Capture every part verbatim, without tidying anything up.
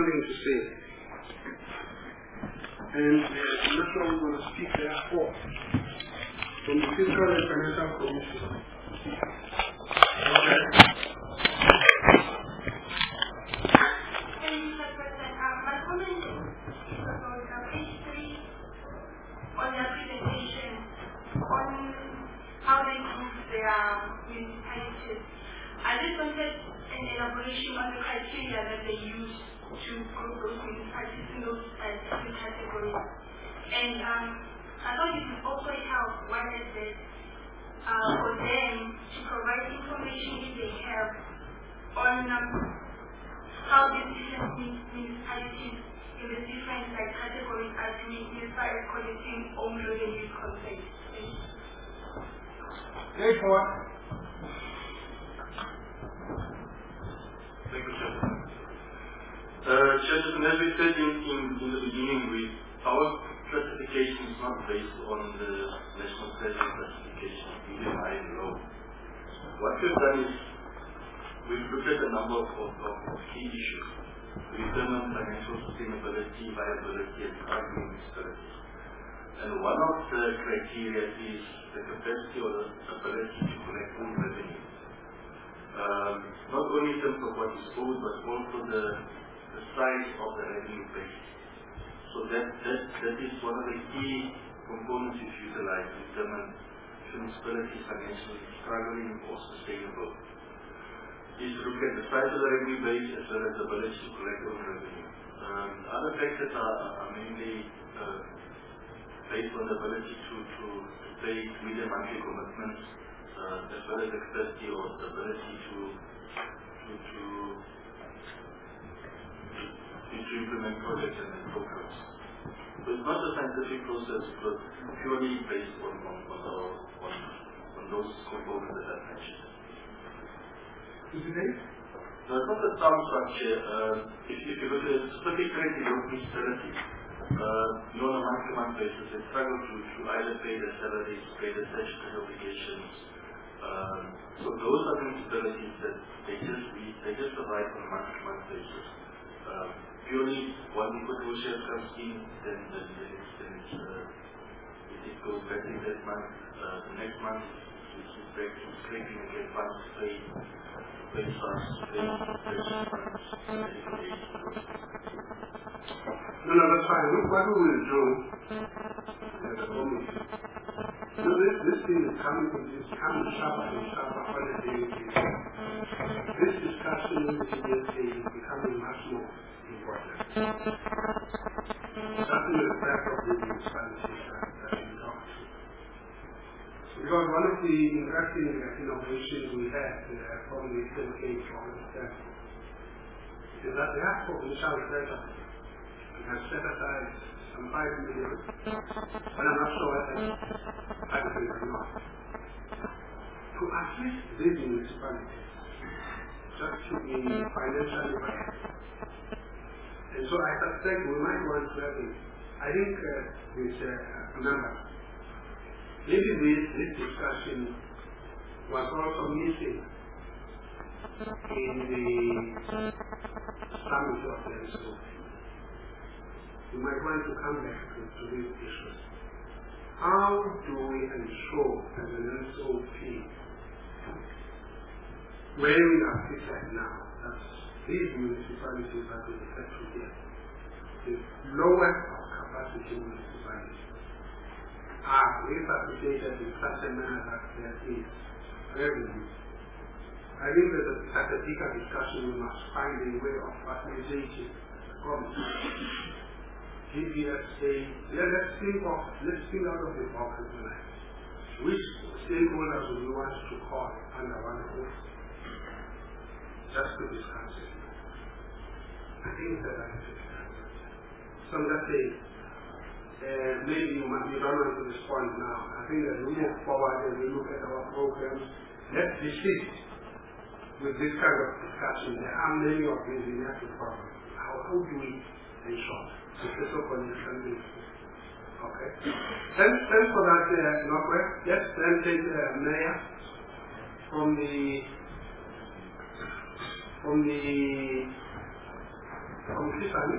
something to say. And uh, I'm not sure I'm going to speak therefore from the Fiscal and Financial Commission. Okay. My comment is about page three on their presentation on how they group their municipalities. I just wanted an elaboration on the criteria that they use to group those municipalities in those different categories. And um, I thought it would also help what I said uh, for them to provide information if they have on um, how the different municipalities in the different like categories are doing as far as collecting own revenue content. Thank you. Thank you, Chair. Uh, Judges, as we said in, in, in the beginning, we, our classification is not based on the National Treasury classification, even high and low. What we've done is we've looked at a number of, of, of key issues. We determine financial sustainability, viability, and struggling stability. And one of the criteria is the capacity or the ability to collect own revenue. Um, not only in terms of what is owed, but also the, the size of the revenue base. So that, that, that is one of the key components you utilize to determine if municipality is financially struggling or sustainable. Is to look at the size of the revenue base as well as the ability to collect own revenue. Um, other factors are, are mainly uh, based on the ability to, to, to pay medium monthly commitments, uh, as well as the capacity or the ability to to, to, to, to implement projects and programs. So it's not a scientific process, but purely based on on, on, our, on, on those components that I mentioned. Is it right? No, it's not the sum structure. Uh, if, if you look at a specific rate in your municipality, uh, you know, on a month-to-month basis, they struggle to, to either pay their salaries, pay their statutory obligations. Um, so those are the municipalities that they just we, they just survive on a month-to-month basis. Um, purely one negotiation comes in, then then, then, it's, then it's, uh, it, it goes back in that month. Uh, the next month it's, it's back to scraping again funds to pay, to pay funds, to pay pension funds, No, no, that's fine. Look, what we will do as a committee. So this, this thing is coming, is coming sharper and sharper on a daily basis. This discussion immediately is becoming much more important. Starting with the fact of the municipalities that, that we talk to. Because one of the interesting uh, innovations we had uh, from the Eastern Cape from the standpoint is that the Act for Municipal Treasury has set aside some five million, but I'm not sure whether five million or not, to assist these municipalities just to be financially viable. And so I suspect we might want to have it. I think uh, this uh, number, maybe this, this discussion was also missing in the summit of the S O P. We might want to come back to, to these issues. How do we ensure as an S O P, where we are situated now, that these municipalities that we refer to here, the lowest of capacity municipalities, are repatriated in such a manner that there is revenue? I think that at a bigger discussion we must find a way of facilitating the government. G B S A, yeah, let's think of, let's think out of the box as well. Which stakeholders do we want to call under one roof? Just to discuss it. I think that I should discuss it. So let's say, uh, maybe you, might, you don't want to respond now. I think that we move forward and we look at our programs. Let's desist with this kind of discussion. There are many of these in the problems. How, how do we ensure? Okay. Thanks, thanks for that, uh, Northwest. Let's then take uh, Mayor from the from the from Tiffany.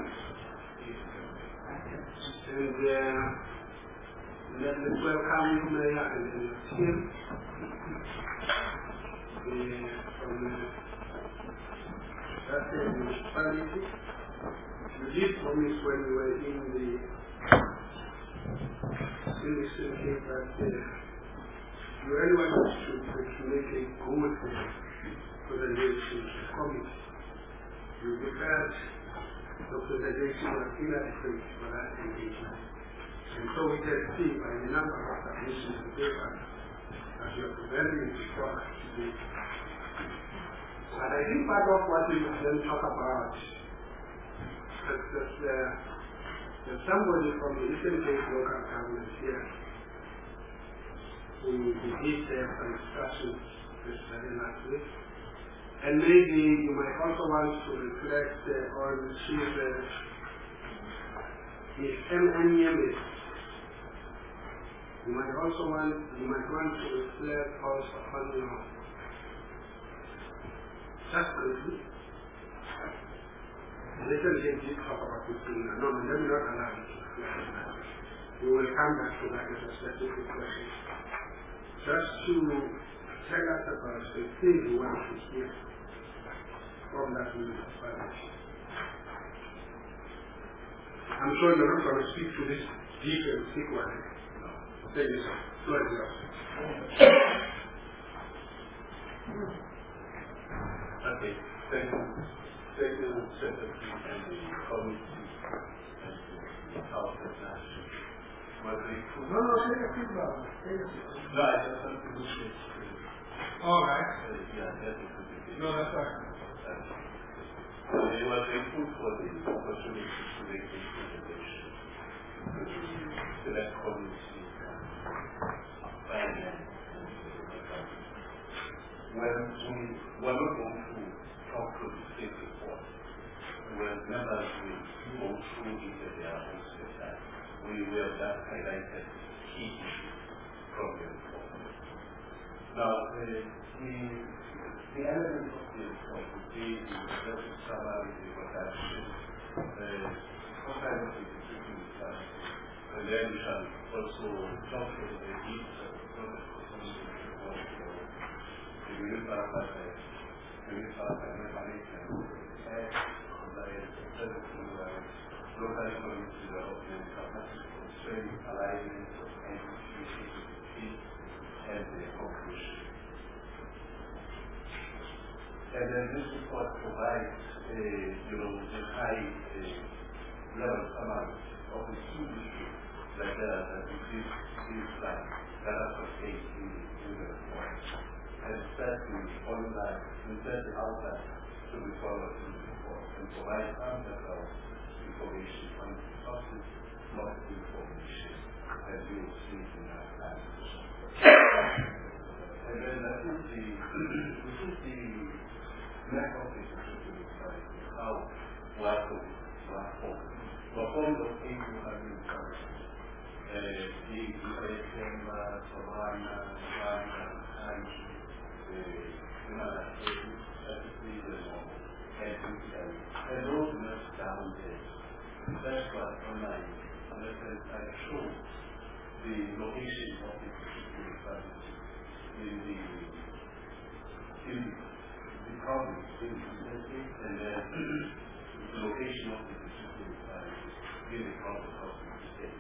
And uh, let us welcome you, Mayor, and your team uh, from uh, that municipality. You did promise when we were in the citizenship that uh, you really want us to, to make a good for the legislative committee. You prepared the presentation was inadequate for that engagement. And so we can see by the number of submissions to paper that you are presenting to talk today. But I think part of what we will then talk about is that uh, there's somebody from the Eastern Cape local government here who we did have some discussions this very last week. And maybe you might also want to reflect uh, on Chief uh, Miz M N Yemis. You might also want, you might want to reflect also on your just briefly. Let us did talk about this thing. No, no, let me not allow you to reflect on that. We will come back to that as a specific question. Just to tell us about the thing you want to hear from that municipality. I'm sure you're not going to speak to this detailed sequence. No. Thank you, sir. Floor is yours. Okay. Thank you. Thank you, Secretary, and the committee, and the House of National. No, no, take a seat now. Take a seat. No, I just want to look at it. All right. Uh, yeah, that's a good idea. No, that's right. So they were thankful for the opportunity to make this presentation to the select committee and finance. When we were not going to talk to the state report, when members will go through it at their own time, we will just highlighted key issues from the report. Now, uh, the The element of the report would be the executive summary, the production, what kind of the decision is done. And then we shall also talk to the needs of the product consumption report for the municipal the municipal management, compliance, service, local economic development, capacity constraint, alignment of entities, and the conclusion. And then this report provides, uh, you know, the high uh, level summary of the key issues like that that we see these like that are contained in, in the report. And set the online, and set the outline to be followed in the report and provide some background information on the sources of information as you will see in our language. And then I think the, this is the lack of institutional society, how WACO, WACO, performed of people have been covered. The Ukraine, Somalia, Ghana, Haiti, the United States, and Italy, and those maps down there. That's what online, unless I show the location of the society in the in the province, in the state, and then the location of the society in the province of the state.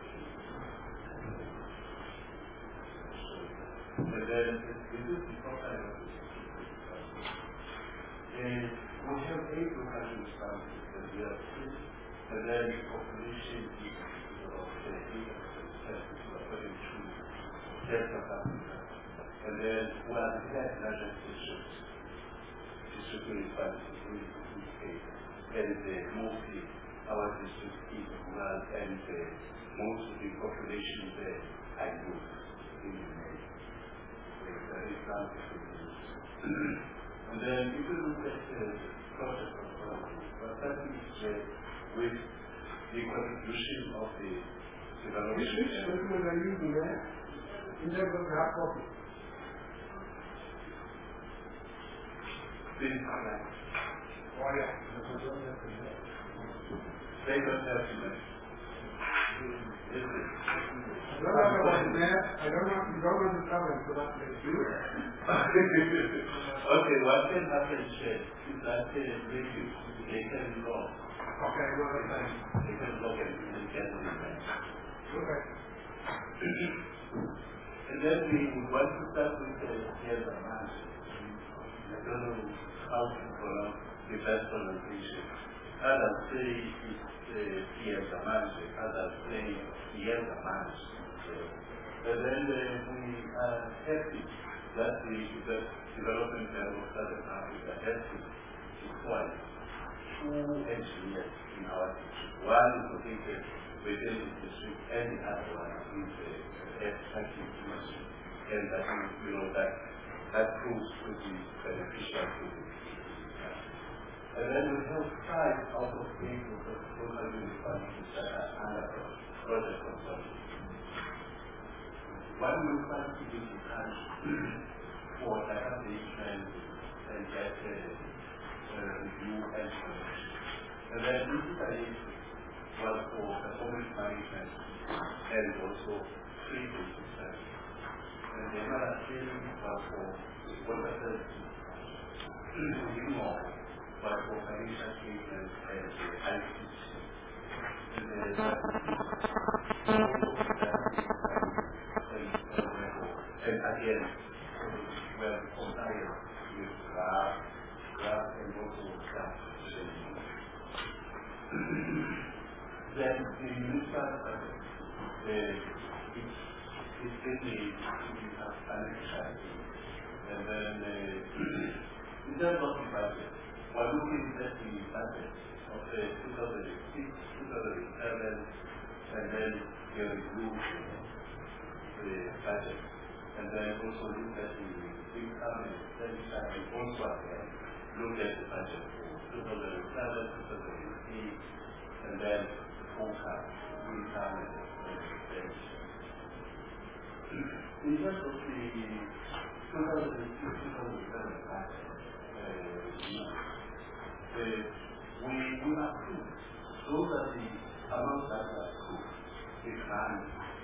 And then this is the profile of the society. And we have eight local municipalities that we have seen, and then the population is about eight percent according to Delta Africa. And then we have ten larger stations, district municipalities in the state, and uh, mostly our district is rural, and uh, most of the population there are youth in the area. That is not the And then if you look at the project of development, but that is uh, with the contribution of the development. Which which document are you using there? In terms of the hard copy? This is online. Oh yeah. They don't have to make. I don't know what that. I don't know. You don't understand what they do. Okay, what can happen is that they they can log. Okay, well, that's They can log and they can remain. okay. And then we want to start with the here's a man. I don't know how to pronounce the best pronunciation. Others say it's here's a man. Others say here's a man. And then uh, we are happy that the, the development of Southern Africa has required two engineers in our district. One is located within the district and the other one is the extractive industry. And I think, you know, that that proves to be beneficial to the And then we have five out of eight of the total municipalities that are under project consortium. One municipality is the country for adaptation and get a review and solution. And then this is was for performance management and also free basic service. And the other thing was for water service, more was for financial statements and I T C. And then that and again, we are compliant with graph, graph and also graph shading. Then the municipal budget uh, is simply financial. And then uh, in terms of the budget, we're looking at the budget of uh, two thousand six, two thousand seven, and then we review the budget. And then also look at the income and expenditure and also again look at the budget for two thousand seven, two thousand eight, and then forecast income and expenditure. In terms of the two thousand six, two thousand seven budget, uh, we we approved those are the amounts that are approved. The plan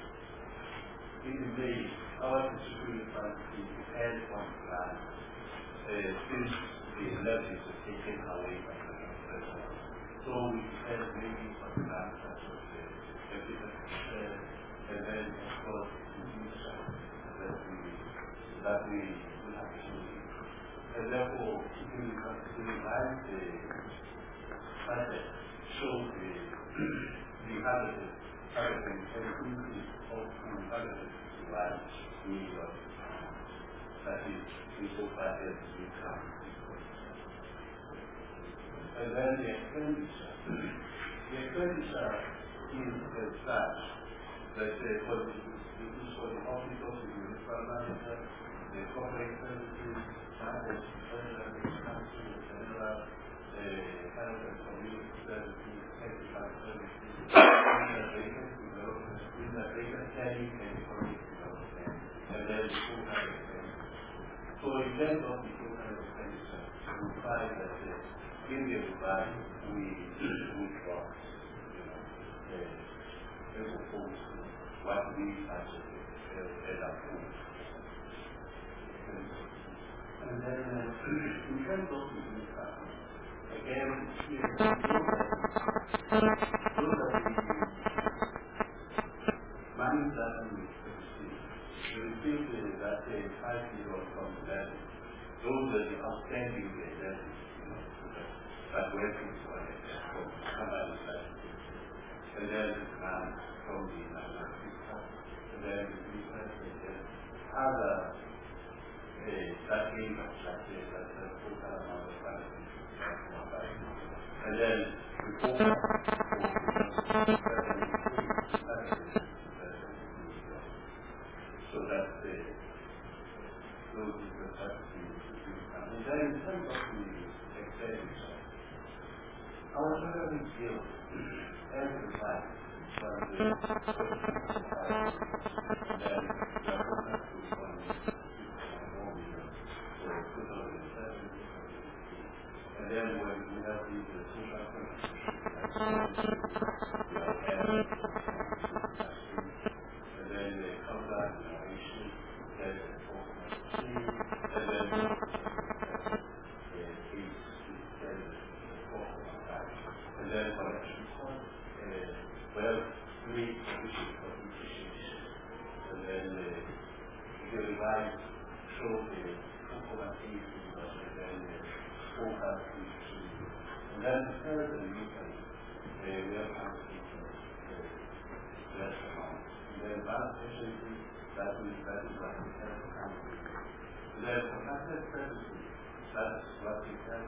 in the our distribution policy depends on plan uh, since the levies are taken away from the president. So we depend maybe on plan such as the capital uh, and then of course the mission that we that we will have to do. And therefore if you revise the budget shows the the harvested harvesting and increase of the harvested one million. That is people budget income. And then the expenditure. The expenditure is as such that uh, for the for the office of the municipal manager, the corporate services, management, the council, the general, the health and community services, technical services, in the data planning and economic development, and then the full time expenditure. So in terms of the full time expenditure, we find that uh, in the Dubai we we drop, you know, uh, as opposed to what we budgeted uh, as a whole. And then uh, in terms of the income, again, here, those are the money that we receive. We received that uh, five million from the levy. Those are the outstanding levies, you know, that waiting for it from somebody that. And then the grant from the national system. And then the business and then other uh, that income that is that the total amount of money. And then the focus so that the those is the strategy. And then in terms of the expenditure, our traveling skills every time from the then the focus is on more million for two thousand seven. And then when we have the social contribution, and then the cover narration, then the four point three, and then the eight, then the four point five, and then collection cost, well, three conditions for depreciation, and then the revise show the two point eight, and then the four point three, and then the third and usually we have complicated less amount. And then balance efficiency, that is that is what we have to calculate. And then contracted services, that's what we have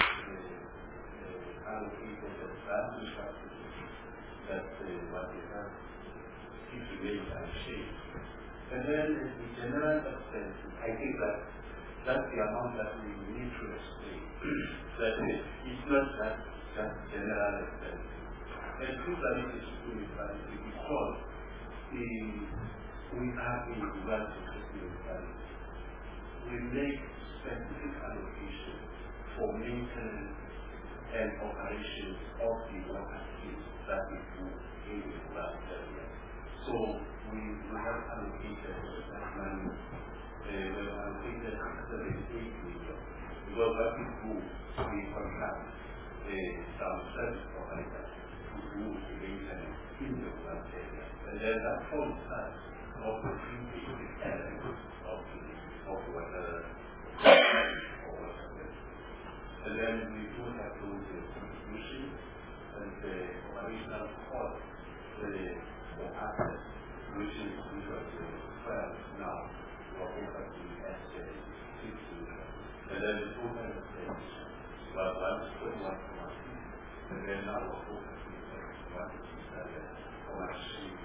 allocated as value strategy. That's what we have keep remains unchanged. And then the general expenses, I think that that's the amount that we need to explain. That it's not that just general expenses. And two that is municipality because the, we have a right to municipality. We make specific allocation for maintenance and operations of the water schemes that we do in the rural area. So we, we have allocated that money, uh, we have allocated seventy-eight million because what we do, we contract uh, some service providers to do the maintenance in the rural area. And then that forms part of the three elements of the of water or water. And then we do have those contributions and the operational cost for assets, which is usually twelve now, or over the asset sixteen. And then the total expenditure was one point one point two, and then now our total expenditure is one point three.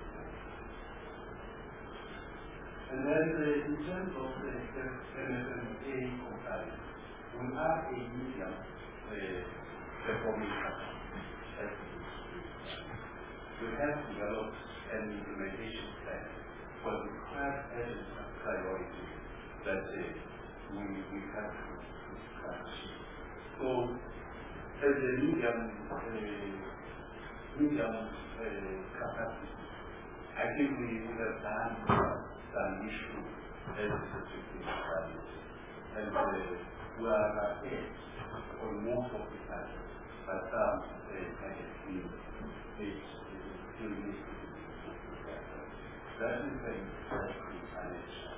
And then uh, in terms of the M F M A compliance, we have a medium uh, performing capacity. We have developed an implementation plan, but we have areas of priority that uh, we, we have to scratch. So, as a medium, uh, medium uh, capacity, I think we, we have done some issue as a security values. And uh, we are ahead on most of the time, but some uh, kind of feel it still needs to be better. That is very interesting financial.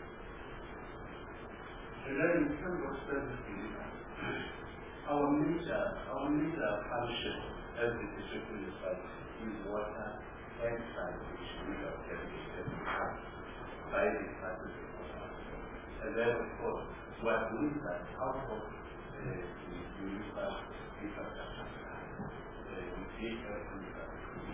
And then in terms of service delivery, our major, our major function as a district municipality is water and sanitation, which are dedicated by the practice of water. And then, of course, we are doing that out of uh, the municipal infrastructure plan. We take care of that.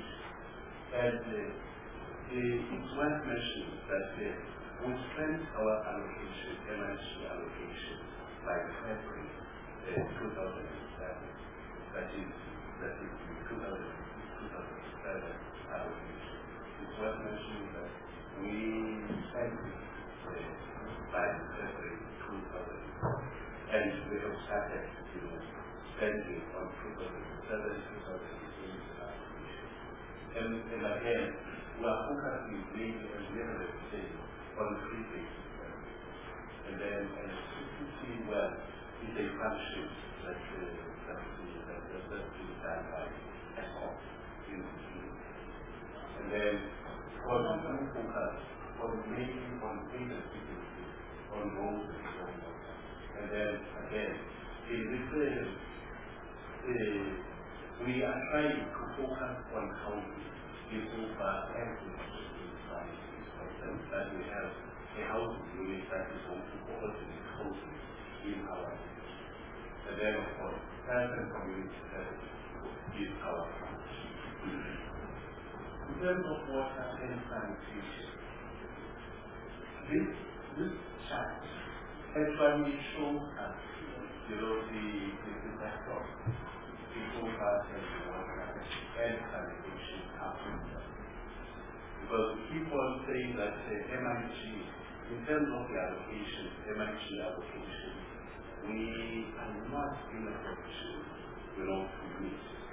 And uh, it's worth mentioning that uh, we spent our allocation, M I C allocation, by February uh, two thousand seven. That is, that is the two thousand seven allocation. It's worth mentioning that we spent it uh, by February two thousand four, and we have started you know, spending on two thousand seven, two thousand eight allocation. And, and again, we are focusing mainly, as we have said, on three things. And then electricity, well, is a function that uh, that that that is done by E S C O M. And then for the new focus on making on data security on roads and so on. And then again, in this area, uh, we are trying to focus on how we improve our everything that we have a housing unit that is going to coordinate housing in our area. And then of course, health and community health is our function. In terms of water and sanitation, this, this chart actually shows us, you know, the, the, the backdrop, the focus and the water and sanitation happening. Because we keep on saying that uh, M I G, in terms of the allocation, M I G allocation, we are not in a position, you know, to meet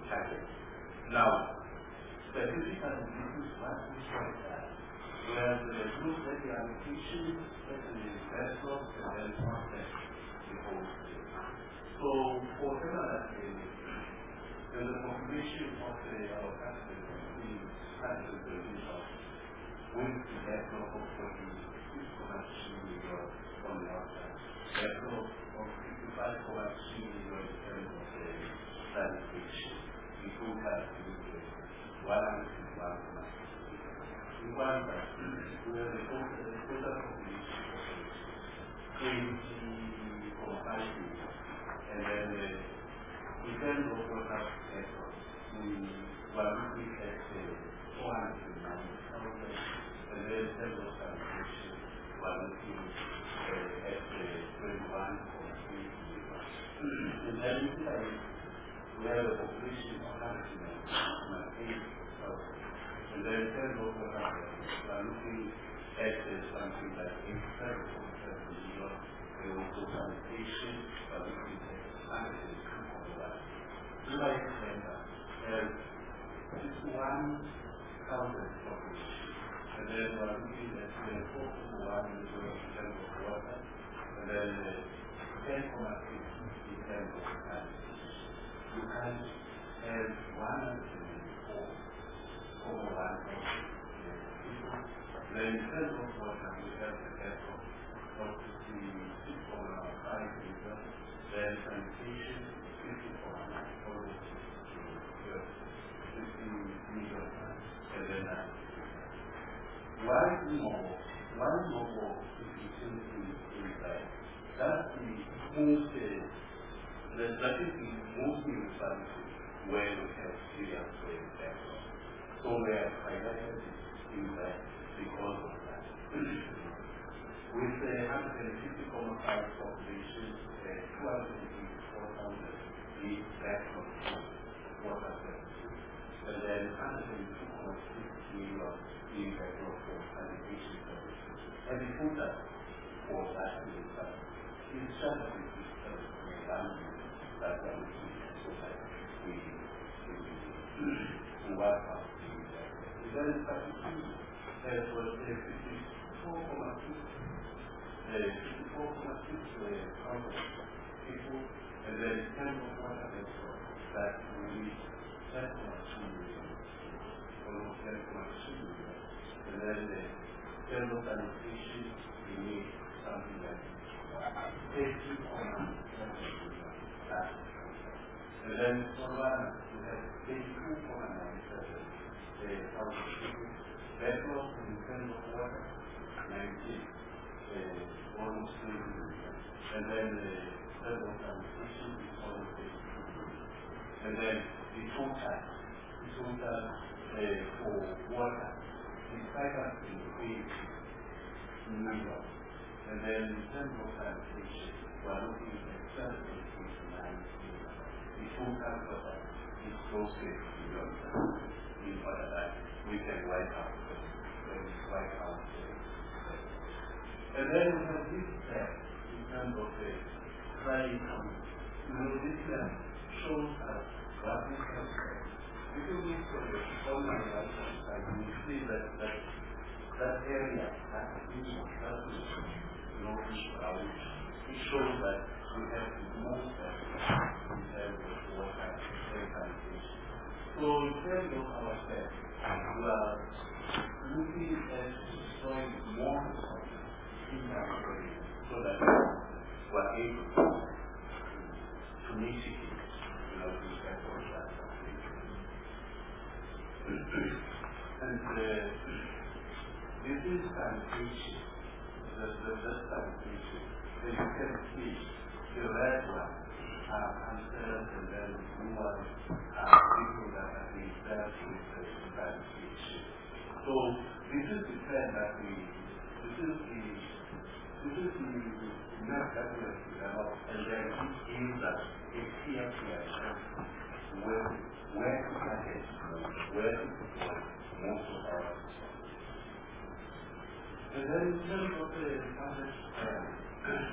target. Now, specifically, this is what we saw that, where the group that the allocation, that the investors, and then content before. So, for similar things, the population of the our country is starting to reduce with the development of forty six point two million on the outside. Therefore, of fifty-five point two million in terms of the sanitation, we could have one hundred fifty-one point two. In Rwanda, where the total population is twenty point five million, and then uh, in terms of water sector, we were looking at four hundred ninety thousand, and then in terms of sanitation, we are looking uh, at twenty-one point three million. And then we have a population of one hundred eighty thousand. And then in terms of water sector, we are looking at something like eighty-seven point seven million, and also sanitation, we are looking at one hundred two point one. Like has fifty-one thousand population, and then we are looking at four point one million in terms of water, and then ten point six in terms of sanitation. You can have one hundred four point one thousand people. Then in terms of water, we have the airport of fifty-six point five million, then sanitation fifty point nine, almost fifty million, and then uh, one more, one more efficiency is that that's the most, uh, that is the most municipality where we have serious waste backlog. So we have highlighted in that because of that. With the one hundred fifty point five population, uh, two hundred eighty-four thousand the backlog water services, and then one hundred two point six million the backlog for sanitation services. And the total for that is just fifty services in one that we are looking at, so that we we work out the backlog. Then thirty-two, there was a fifty-four point two fifty-four point six thousand people, and then ten of water network that we need ten point two million, almost ten point two million, and then the ten of sanitation we need something like eighty point seven million, and then for water we have eighty-two point nine seven thousand people, backlog in terms of water nineteen. Uh, almost three million, and then the level of sanitation is almost eight million. And then the total, the total uh, for water is five hundred eight million. And then in terms of sanitation, we are looking at seven hundred eighty-nine million. The total for that is close to eight million. In order that we can wipe out, when we wipe out the and then we have this step in terms of the dry economy. You know, this step shows us what we can say. If you look for the online side, you will see that that, that area, that region, that region, you know, it shows that we have the most in terms of water and sanitation. So in terms of our steps, we are looking at destroying more resources so that we are able to mitigate, you know, the effect of that. And uh, this is sanitation, the, the, the sanitation. As you can see, the red one are answers, and then the blue ones are people that have been dealt with the sanitation. So this is the trend that we, this is the This is the map that we have developed, and then it gives us a clear picture where where to target, where to deploy most of our resources. And then in terms of the public uh,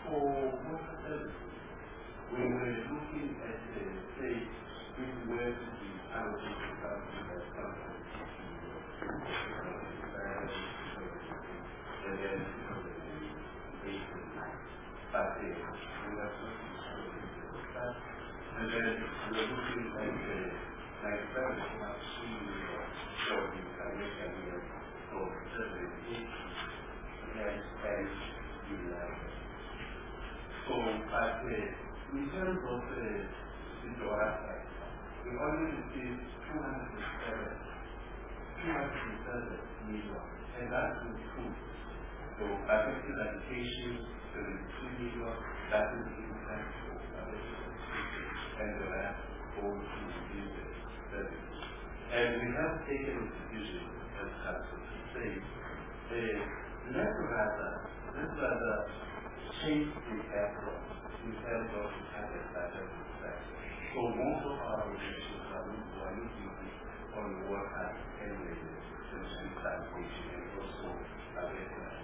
for water services, we were looking at, uh, say, this where to be allocated something that comes from and then but uh, we are that, and then we are looking at uh, like very much for the American year for certification and and the like. So, but uh, in terms of uh, the dollar side, we only received two hundred seven million, and that includes so affected education, seventy-two million, that is impact for and the rest goes to business services. And we have taken a decision as council to say, uh, let's rather, let's rather change the approach in terms of the target that has been set. So most of our organizations are looking on water and the sanitation and also agriculture.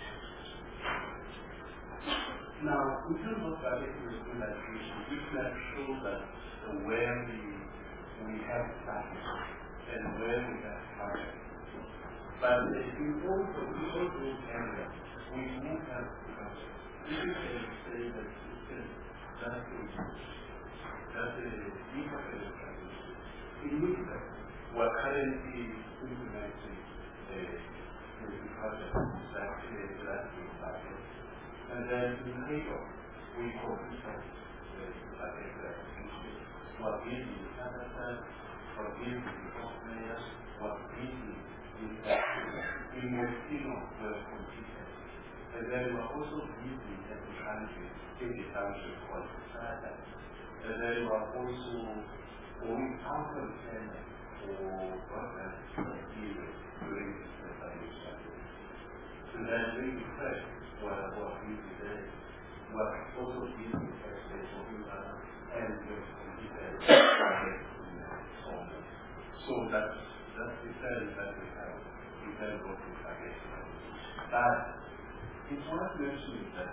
Now, in terms of agriculture sanitation, we can show that where we, we have started and where we have started. But in all those areas, we won't have structure. We can say that that's that's a different strategy. In which we're currently implementing a project that is last project. And then in Lagos, we completed the project that was busy in Canada, was busy in Australia, was busy in in Messino were completed. And then we are also busy at the country, in the township called Sada. And then we are also going out of Kenya for programs period during this preparation. So then we reflect what what we today, what also busy actually for Uganda and the completed project in Songa. So that's that's the sense that we have in terms of the target. But it's worth mentioning that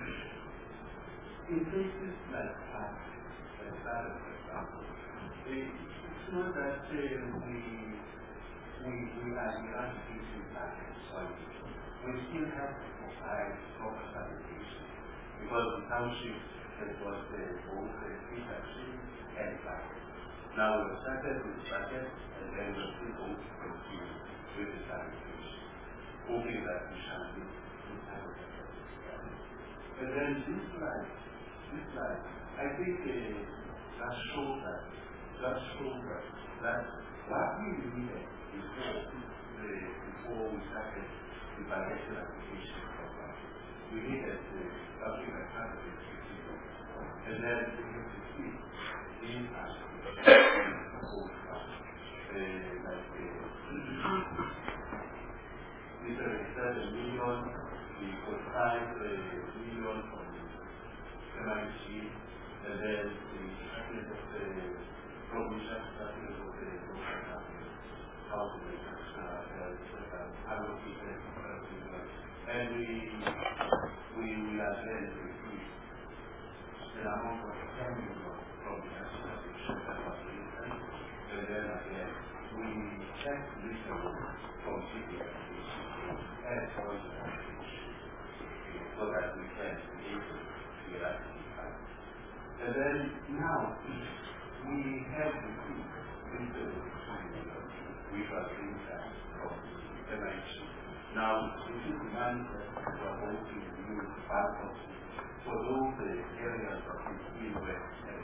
in places like China, like China, for example, it's not that uh, we we we are eradicating that solely. We still have to provide proper sanitation because the township that was uh, both uh, industry and private. Now we started with private and then we're still going to continue with the sanitation, hoping that we shall be in time. And then this slide, this slide, I think uh, that shows that, that shows that, that what we needed before, the, before we started the bilateral application program, we needed uh, something like one hundred fifty people. And then we need to see these are like these are seven million, we could find a million from M I T, and then the package of the provision, package of the local government, how to make uh, allocated, and we we we are then received an amount of ten million from the national that was released, and then again we checked this from C P S and from so that we can be able to get at the and then now we have received into we are doing that from M I T. Now this is the money that we are going to use for those uh, areas of the Midwest and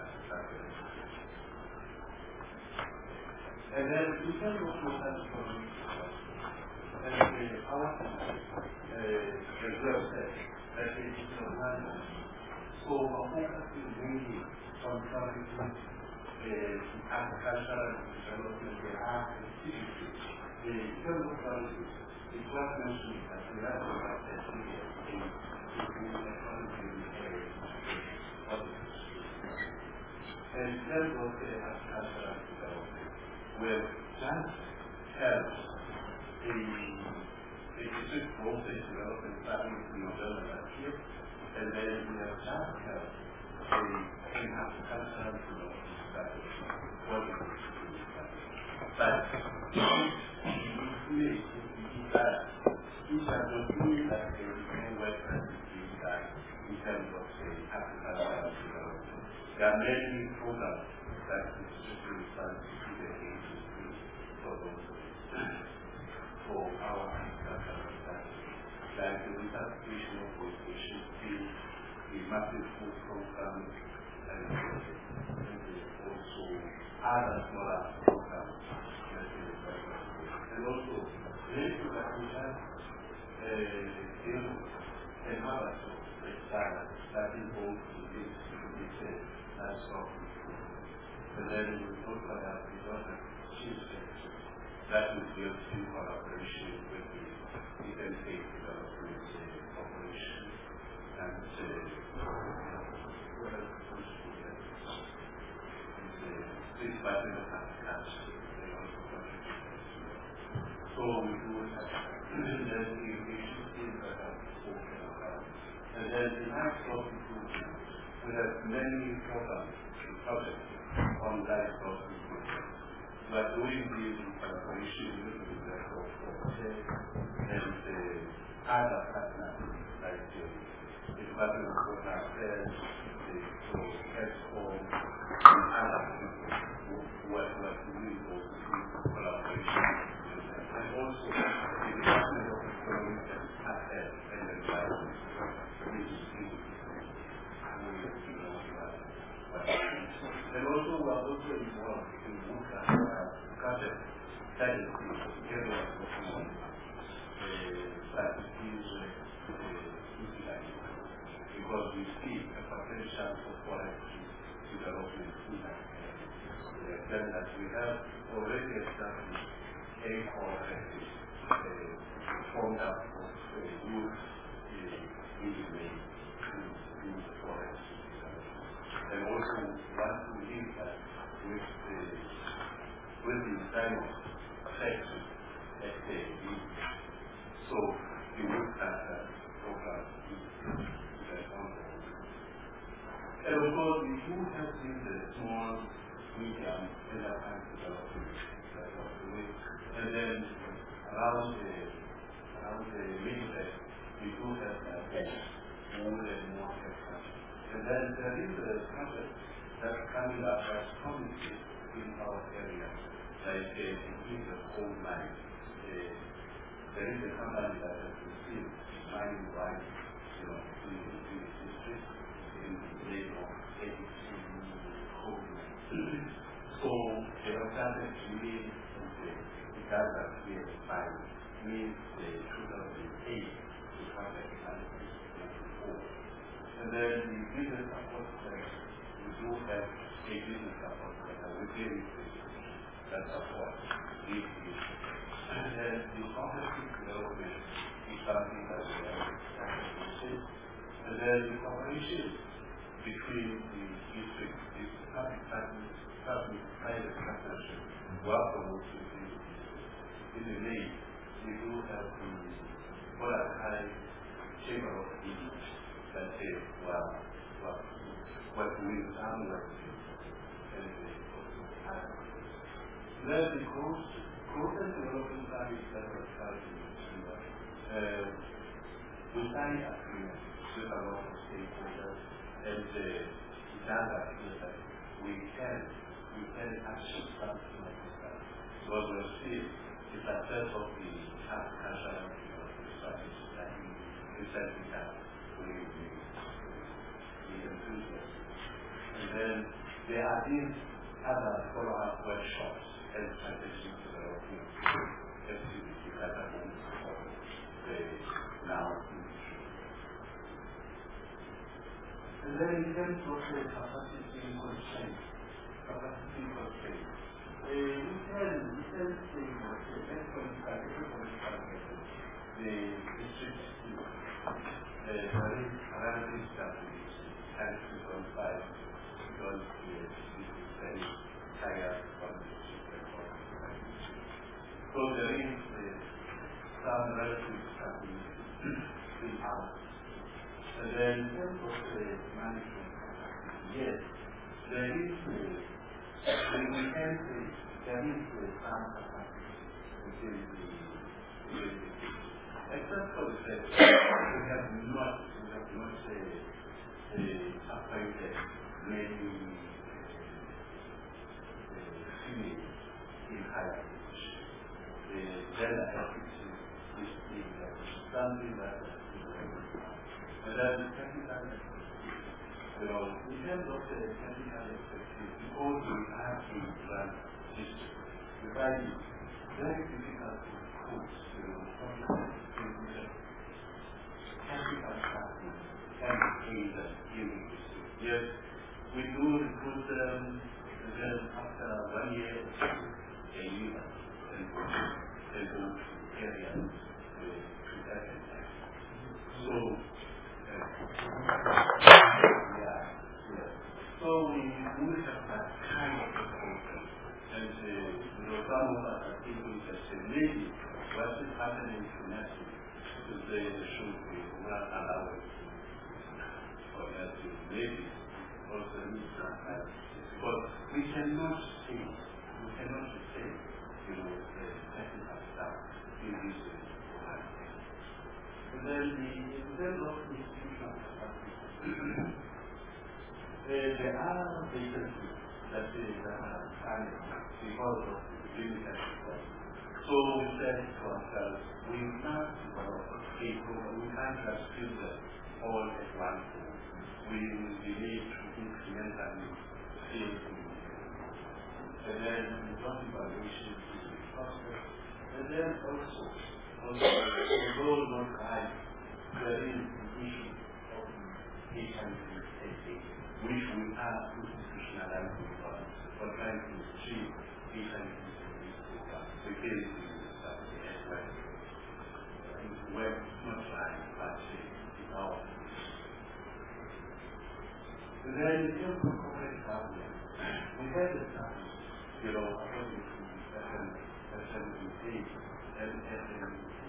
and then in terms of local economy, and uh, our uh, as well said, that it is a land. So our focus is mainly on targeting uh, agricultural development and art and activity. In terms of policy, it was mentioned that we have to have a serious in improving economy in the area of and in terms of the agricultural development, we have just held a specific process development starting in November last year, And then we have just held a agricultural development strategy. What is it? But we see that these are not doing that they will be well practicing that in terms of say agricultural development. There are many programs that the institution is trying to do the industry for those for our agricultural strategy. Like the resuscitation of vegetation field, the massive food program, and also other smaller programs. And also, related that we have another style that involves this livestock. And then we also have the other chief sector that is built in collaboration with the Defense Development Corporation and the this Department of Agriculture. So we do have the irrigation schemes that are spoken about. And then the livestock improvement, we have many programs and projects on livestock improvement. We are doing this in collaboration with the Department and the other partners like the Department of Water Affairs, the ESCOM, and other people who are doing those collaboration. And also the Department of Economic Affairs and Environment, which is and also we are also involved in look at project that is the area of strategies because we see a potential for forestry development in that area. Then that we have already established a cooperative formed up of youth engineering to forestry development. And also want to link that with the with the kind of section at the so you look at that program that ongoing. And of course we do have in the small, medium, enterprise development that was doing. And then around the around the Midwest we do have that more and more agriculture. And then there is a project that's coming up as promising in our area, like uh, in the coal mine. Uh, there is a company that has received mining rights, you know, in the district in the name of eighteen coal mine. So they have started to meet the Gaza here by mid two thousand eight to project nineteen ninety-four. And then the business support center, we do have a business support center within that support these issues. And then the cooperative development is something that we have established. And then the cooperation between the district, the public private partnership, work on which in the main, we do have the volatile chamber of business that say, well, well, what we sound like and then the growth, growth and development service that was starting uh, we signed agreements with a lot of stakeholders and uh, it does appear that we can, we can achieve something like that. Because we'll see the success of the agricultural development strategy that we recently have. And then there are these other follow-up workshops and strategic development activities that are going for the now industry. And then in terms of the capacity constraints, capacity constraints, uh, we can we can say that the best political political the district Uh, there is around this strategy and two point five because uh, this is very higher condition. So there is uh, some relative strategy in house. And then in terms of the management, yes, there is a, when we can say, there is a some capacity within the, within the except for the fact that we have not, we have not uh, uh, appointed many uh, females in higher education. The gender equity is in uh, something that is and then the technical expertise. You know, in terms of the technical expertise, because we have a brand history, we find it very difficult to put, you know, technical staff and train them in this. Yes, we do recruit them, and then after one year, they leave us and go to areas to prepare them. So, yeah, yeah. So we do have that kind of program, and uh, you know, some of us are thinking that maybe what is happening to nursing today should be not allowed for nursing. Maybe also need some help, but we cannot say, we cannot say, you know, the technical staff in this program. And then the in terms of institutional capacity, there are vacancies that are coming because of the limited resources. So we said to ourselves, we can't develop a program, we can't just fill them all at one time. We will be need to incrementally fill them. And then the job evaluation is the process. And then also, also although not high, there is the issue of H I V testing, which we are institutionalizing for trying to achieve H I V program within the society as well. Well, not trying, but in our and then in terms of corporate governance, we have established, you know, according to S M E A and S M E A,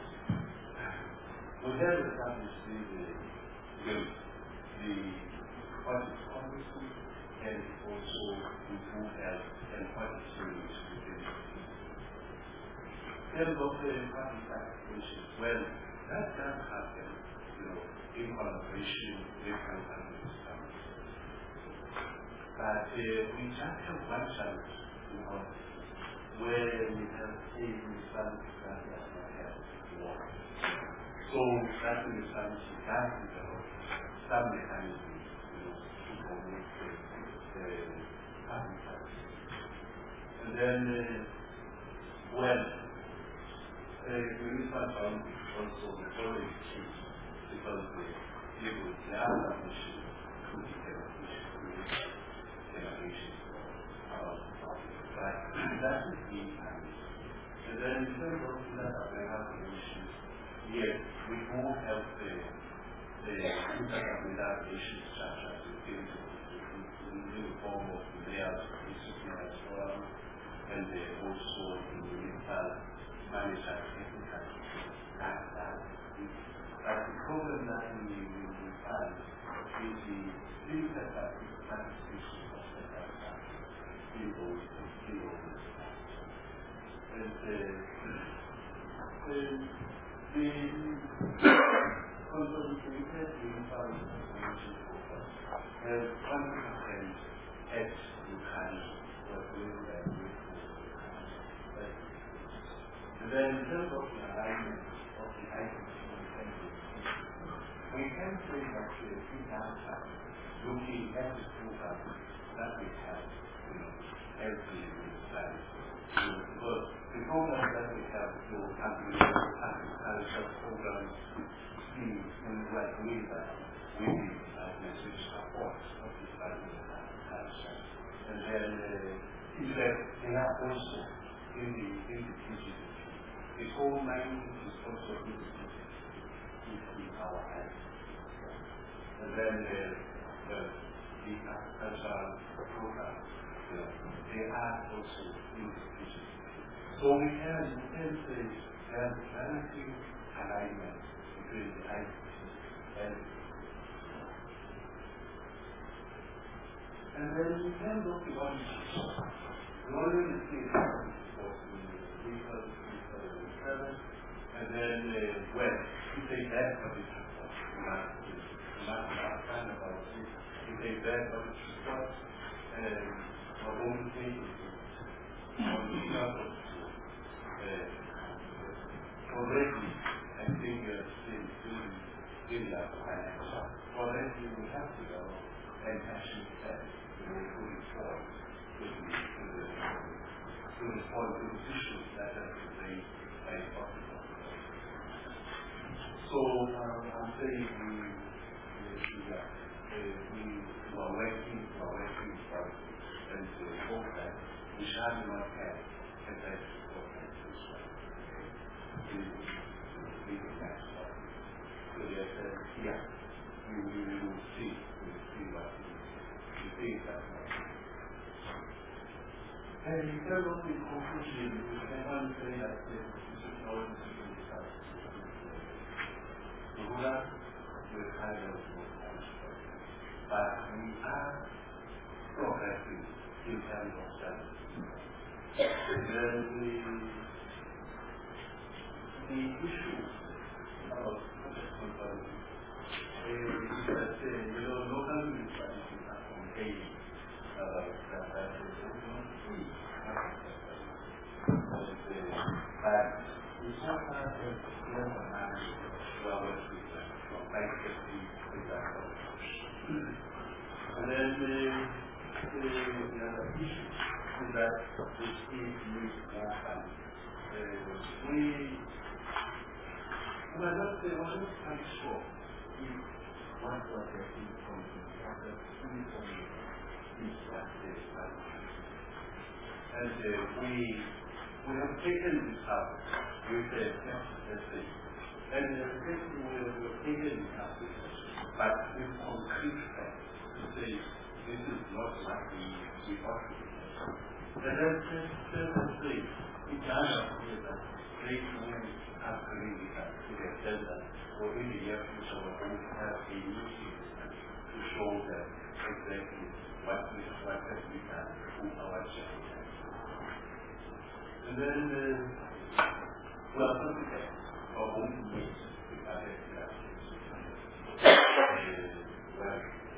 we have established the, the, the what is policy and also improve health and what is service within the community. In terms of the public application, well, that does happen, you know, in collaboration with companies. But uh, we just have one challenge in our where we have seen some that does not have work. So that is some that develop some mechanism, you know, to promote the public service. And then uh, well uh, we need to find also the following key because the people the other issue to be But that is the challenge. And then in terms of that available issues, yes, we do have the the intercommunal structure within the form of the layers of discipline as well, and they also in the mental manager technical that that but the problem that we will find is the limited participation of the data in those fields. And the, the, the consolidated mental information focus has one percent at Lucani, what we will have with and then in terms of the alignment of the items we can say that the three data looking at the program that we have, you know, every time. Because the program that we have to agriculture programs in like Winter, we need message support of the agriculture. And then uh, in fact they are also in the in the T G D. The whole mining is also in the T G D in our hands. And then uh, the, the agricultural program, you know, they are also in the T G D. So we can, we can say there's relative alignment between the I C T and terms of the origin, the origin is still was in three thousand seven, and then uh, well, you take that public transport, last last time about this, you take that public transport, and our own thing on the level already, I think we are still doing really our financial. Already we have to go and actually set the way to respond to the, to the, to respond to the issues that are raised by possible. So um, I'm saying we, we, we, are, uh, we are working, we are working for and to hope that we shall not have a bad support as well. We will not stop. So they said, yeah, we, we will see, we will see what we think that much. And in terms of the conclusion, we can only say that this is not to be discussed. The Buddha will kind of but we are progressing in terms of study. And then the, the issue about control is that, uh, you know, local municipalities are complaining about that that is not free. But it's not that there's no one who are working from like fifty, for example. And then the, the, the other issue is that the state needs more funds. Uh, we, well, not, uh, we're not quite sure if one project is going to be other fully funded is what the funds. And uh, we, we have taken this up with the state. And the state will have taken it up with us, but with concrete facts. Say, this is not what we, we ought to do. And then certain things, it does appear that great men have really done to the extent that within the near future we're going to have a new system to show them exactly what we what has been done through our journey. And then, uh, well, something else, our own needs with other classes. Well,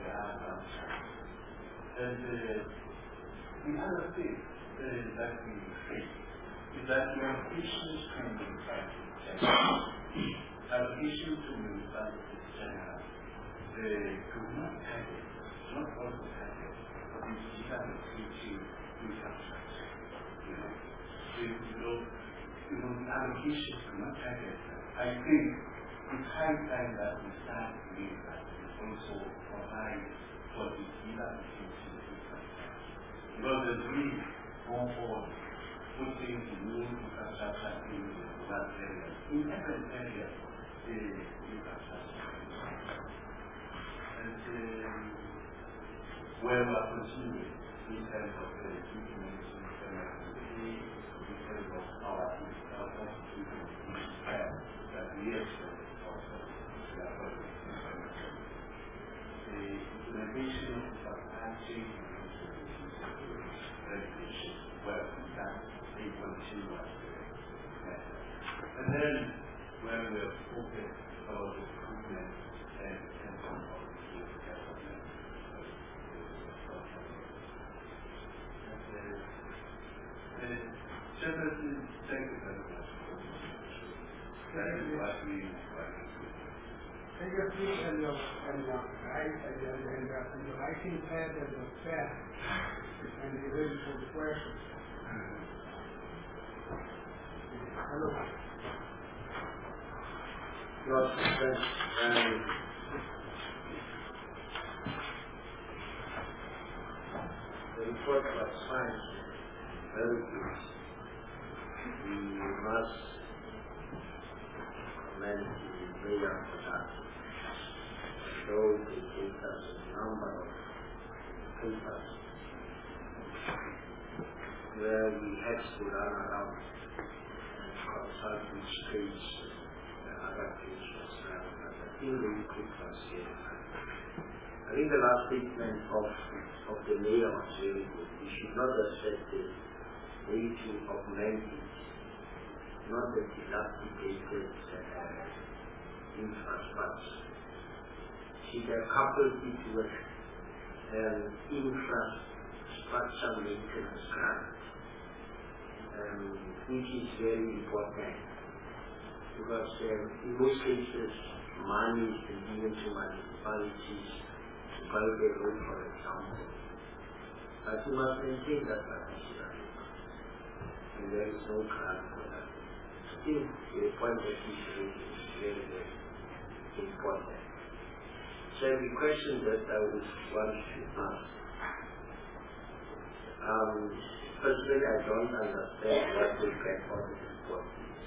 and uh, the other thing uh, that we face is that allocations to municipalities general, allocations to municipalities general, they do not have it, not also have it, but it's developing to infrastructure. You know, you know, you know, the allocations do not have it. I think it's high time that we start doing that. Also provide for the development of infrastructure. Because as we go forward, putting the new infrastructure in that area, in every area, the infrastructure. And um, where we are continuing in terms of the implementation of connectivity, in terms of our institutional plan that we have also we are working. The implementation of supply chain regulation, well, that they continue. And then, when we are focused about recruitment and retention of the government, and generally, thank you very much. That is what we want to do. Can you please and your and your right and your and your and your writing pad and your pen and be ready for the questions. Hello. Your friend and the report was fine. Very good. We must commend the prayer for that. Though it gives us a number of papers where we had to run around and consult which page the other page was done, but I think the input was here. I think the last statement of, of the mayor was very good. We should not have said the need to augment it, not the dilapidated uh, infrastructure. She have coupled it with an infrastructure maintenance grant, um, which is very important because um, in most cases money is given to municipalities to buy the road, for example. But you must maintain that particular and there is no grant for that. I think the point that he's raising is very, very important. So the question that I would want to ask, um, personally I don't understand what the grandfather's report is.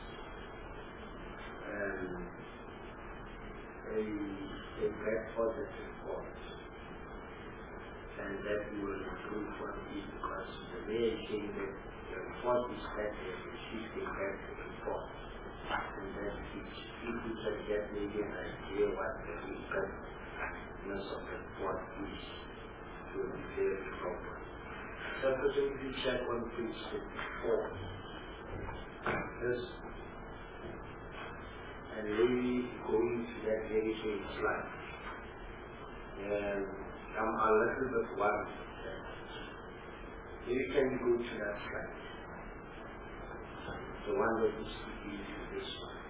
Um, a, a grandfather's report, and that we will improve on it because the mayor is saying that the report is better than shifting back the report. And that if we can get maybe an idea what the impact of the report is, it will be very proper. So if you check on page thirty-four, yes, and maybe going to that very same slide, and I'm a little bit worried. Maybe can you go to that slide, the one that is to be to this one.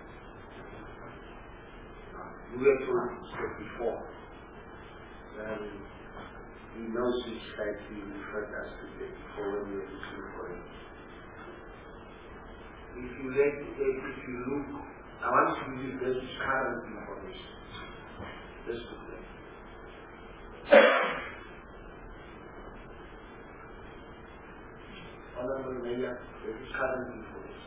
We were told it's thirty-four. Um, he knows which slide he referred us to thirty-four when we were looking for it. If you let, if you look, I want to give you this current information. Just to play. Honorable Mayor, this is current information.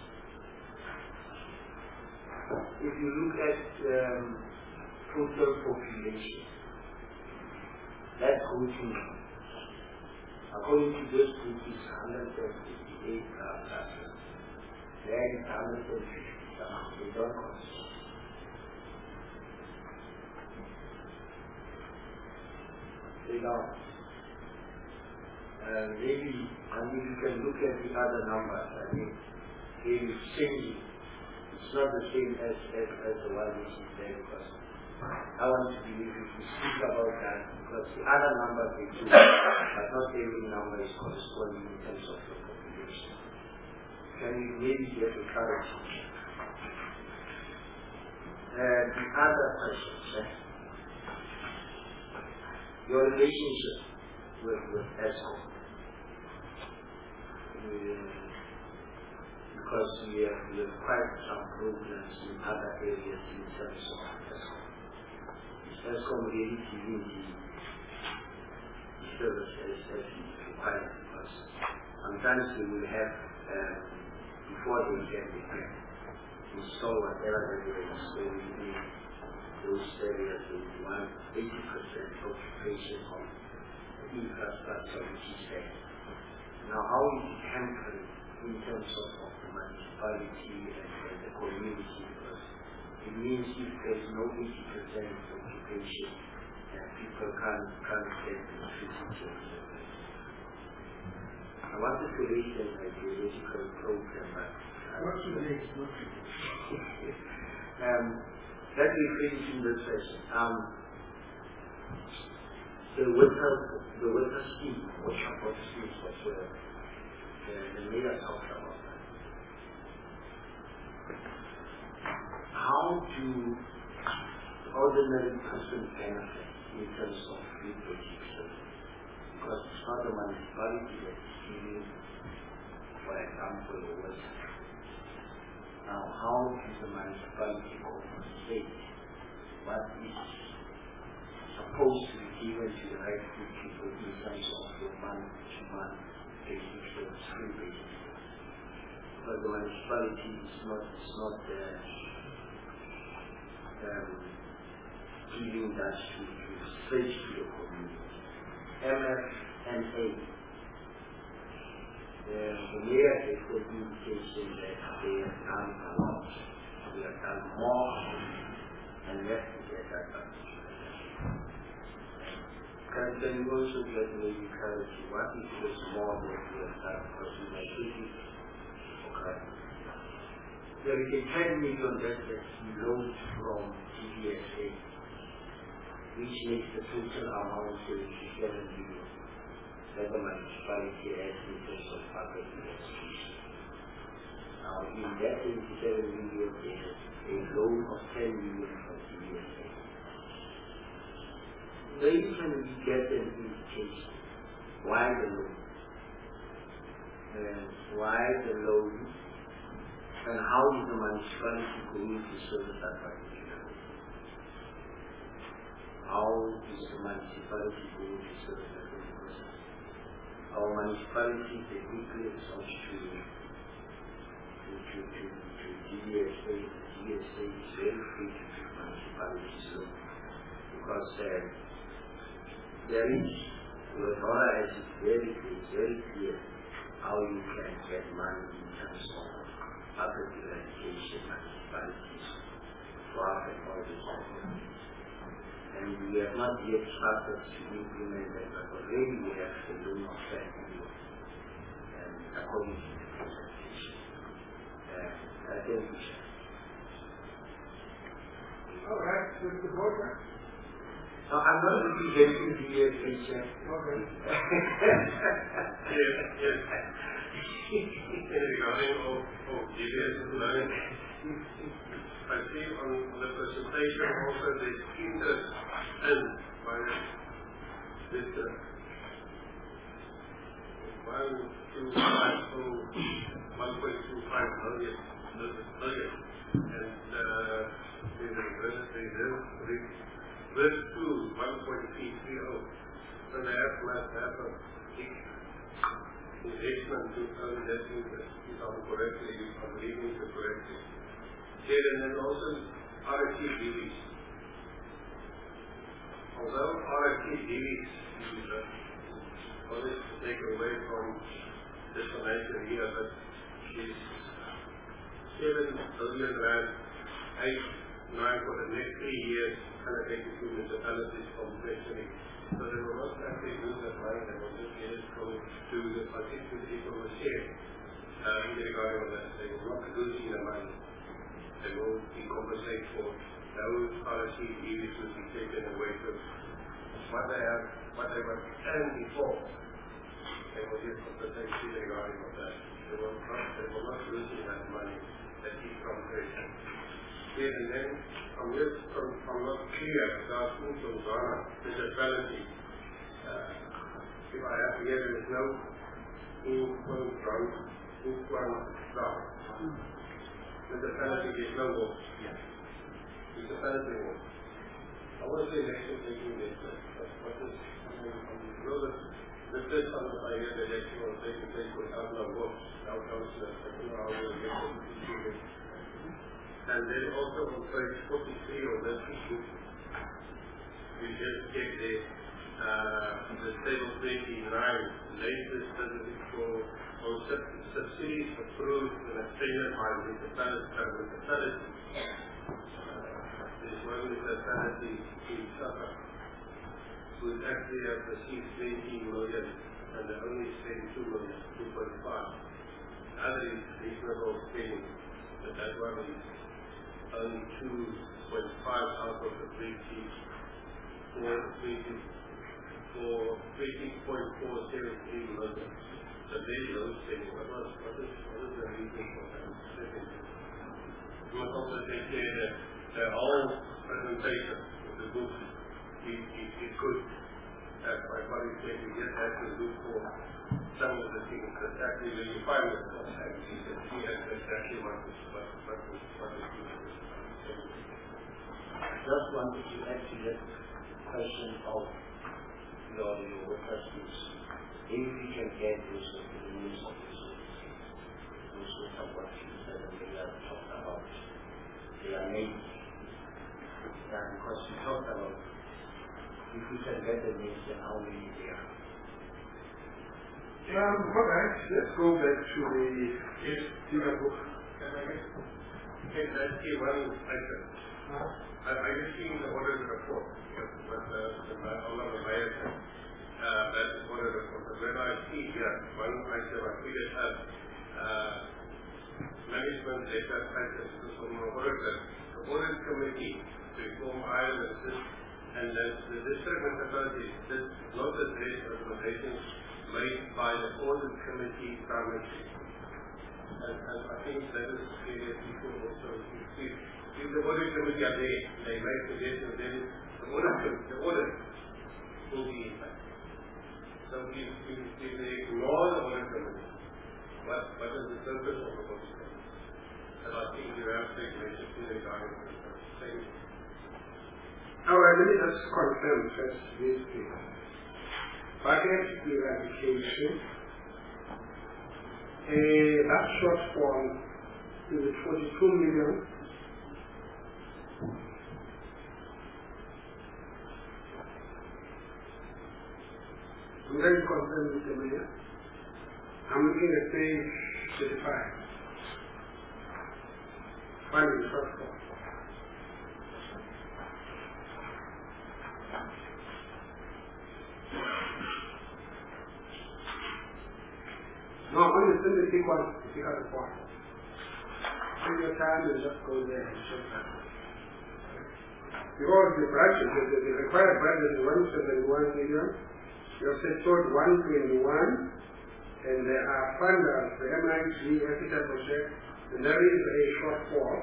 If you look at um, total population, that group, according to this group, is one hundred fifty-eight thousand. That is one hundred fifty thousand. They don't consist. They don't. Uh, maybe, I mean, you can look at the other numbers. I mean, they will change. It's not the same as, as, as the one which is there because I want to believe if we speak about that because the other numbers they do, but not every number is corresponding in terms of the population. Can we maybe get a clarity? Uh, the other questions, eh? Your relationship with, with ESCOM. Uh, because we have, we have quite some problems in other areas in terms of ESCOM. ESCOM really giving the, the service as, as is required because sometimes we will have, um, before they get the grant, install whatever they will install in those areas with one eighty percent occupation of the infrastructure which is there. Now how is it handled in terms of, of the municipality and, and the community because it means if there is no eighty percent occupation and people can't, can't get electricity. I wanted to raise an ideological problem but What's the next one? um, let me finish in this session. Um, the winter, the winter scheme, or support schemes whatsoever, the, the mayor talked about that. How do ordinary person benefit in terms of free protection? Because it's not the municipality that is giving, for example, the water. Now, how does the municipality compensate what is supposed to be given to the rightful people in terms of the month-to-month basic service, free basic service? But the municipality is not, is not uh, um, giving that to, to straight to the community. M F N A. Uh, the mayor has got indication that they have done a lot. They have done more and less to get that particular. Can, can you also get maybe clarity? What is the small that we have done? Because we might take it for granted. There is a ten million that gets loaned from T D S A, which makes the total amount seventy-seven million that the municipality has in terms of public investigation. Now, in that seventy-seven million, there is a loan of ten million from T D S A. Where can we get an indication why the loan? And why the loan? And how is the municipality going to service that particular loan? How is the municipality going to service that loan? Our municipality technically responds to to to to, to D S A. The D S A is very free to give municipalities loan because uh, there is, the Torah has it very clear, very clear how you can get money in terms of public education, municipalities, to affect all this. And we have not yet started to implement that, but already we have the loan of ten million, and according to the presentation. Uh, I think we shall. All right, Mister Borger. No, I'm not looking very into the year picture. Okay. Yes, yes. Regarding of, of G B S learning, I see on the presentation also the interest and finance with the one two five oh one point two five million million and uh, the university is with two one point three three oh. So they have must have a big investment to earn that interest. If I'm correctly, if I'm reading it correctly. Here and then also R F T D Vs. Although R F T D Vs is uh, always to take away from this financial year, but she's seven billion rand, eight, nine for the next three years, allocated to municipalities compulsory. So they will not actually use that money, they will just get it from to the particular people who share uh, in regard to that. They will not be losing the money. They will be compensated for those policy views will be taken away from what they have, what they were earned before. They will get compensation regarding that. They will not, they will not losing that money that is compensation. Here and then, I'm just, I'm, I'm not clear about who's from Ghana, municipality. Uh, if I have here, there is no who from Ghana, who from Ghana. Municipality is no more. Municipality more. I want to say next to taking this, but what is, I mean, I know that the first time that I hear the election was taking place without no vote, our councillors, I don't know how we'll get them to do it. And then also on page forty-three of that issue, we just check the, uh, the table twenty-nine, latest certificate for on sub subsidies approved and extended by municipality. Uh, this one municipality in Saka, who actually has received twenty million and they only spent two million, two point five. Other is reasonable spending, but that one is only two point five out of the twenty for twenty for twenty point four seven three million. So very low spending. What was what is what is the reason for that? You must also take care that the whole presentation of the book is is, is good. As my colleague said, you just have to look for some of the things that actually when you find it, actually you can see exactly what is what what is what is good. I just wanted to add to that question of your, your questions. If we can get those opinions of the those who have what you said and they are talked about, they are names. Yeah, because we talked about if we can get the names and how many they are. Um, alright, let's go back to the yes, book. Can I get? Okay, let's see one item. Uh-huh. I, I just seen the audit report, yes, but uh, the, all of the mayor said, uh, that is audit report. But when I see here, one item I feel it has uh, management data practices from the auditors. The audit committee, reform Ireland, this, and then the district methodology, this noted these recommendations made by the audit committee primarily. And, and I think that is the area people also receive. If the audit committee are there, they make suggestions, then the audit, the audit will be impacted. So if, if, if they ignore the audit committee, what, what is the purpose of the audit committee? And I think you have to take measures to the guidance. Thank you. All right, let me just confirm first this thing. Budget eradication. Uh, that shortfall is forty-two million. I'm very concerned with the mayor. I'm looking at page thirty-five. Finding the shortfall. No, I'm going to send the big one to pick up the point. Take your time and just go there and check that. Because the budget, the, the, the required budget is one hundred seventy-one million. You have secured one hundred twenty-one, and there are funders, the M I G Africa project, and there is a shortfall.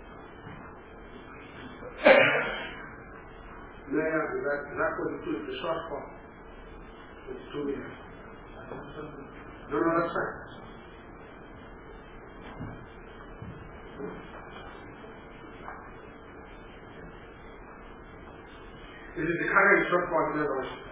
Mayor, that, that forty-two is the shortfall. It's two million. No, no, that's fine. This is the current shortfall in other words.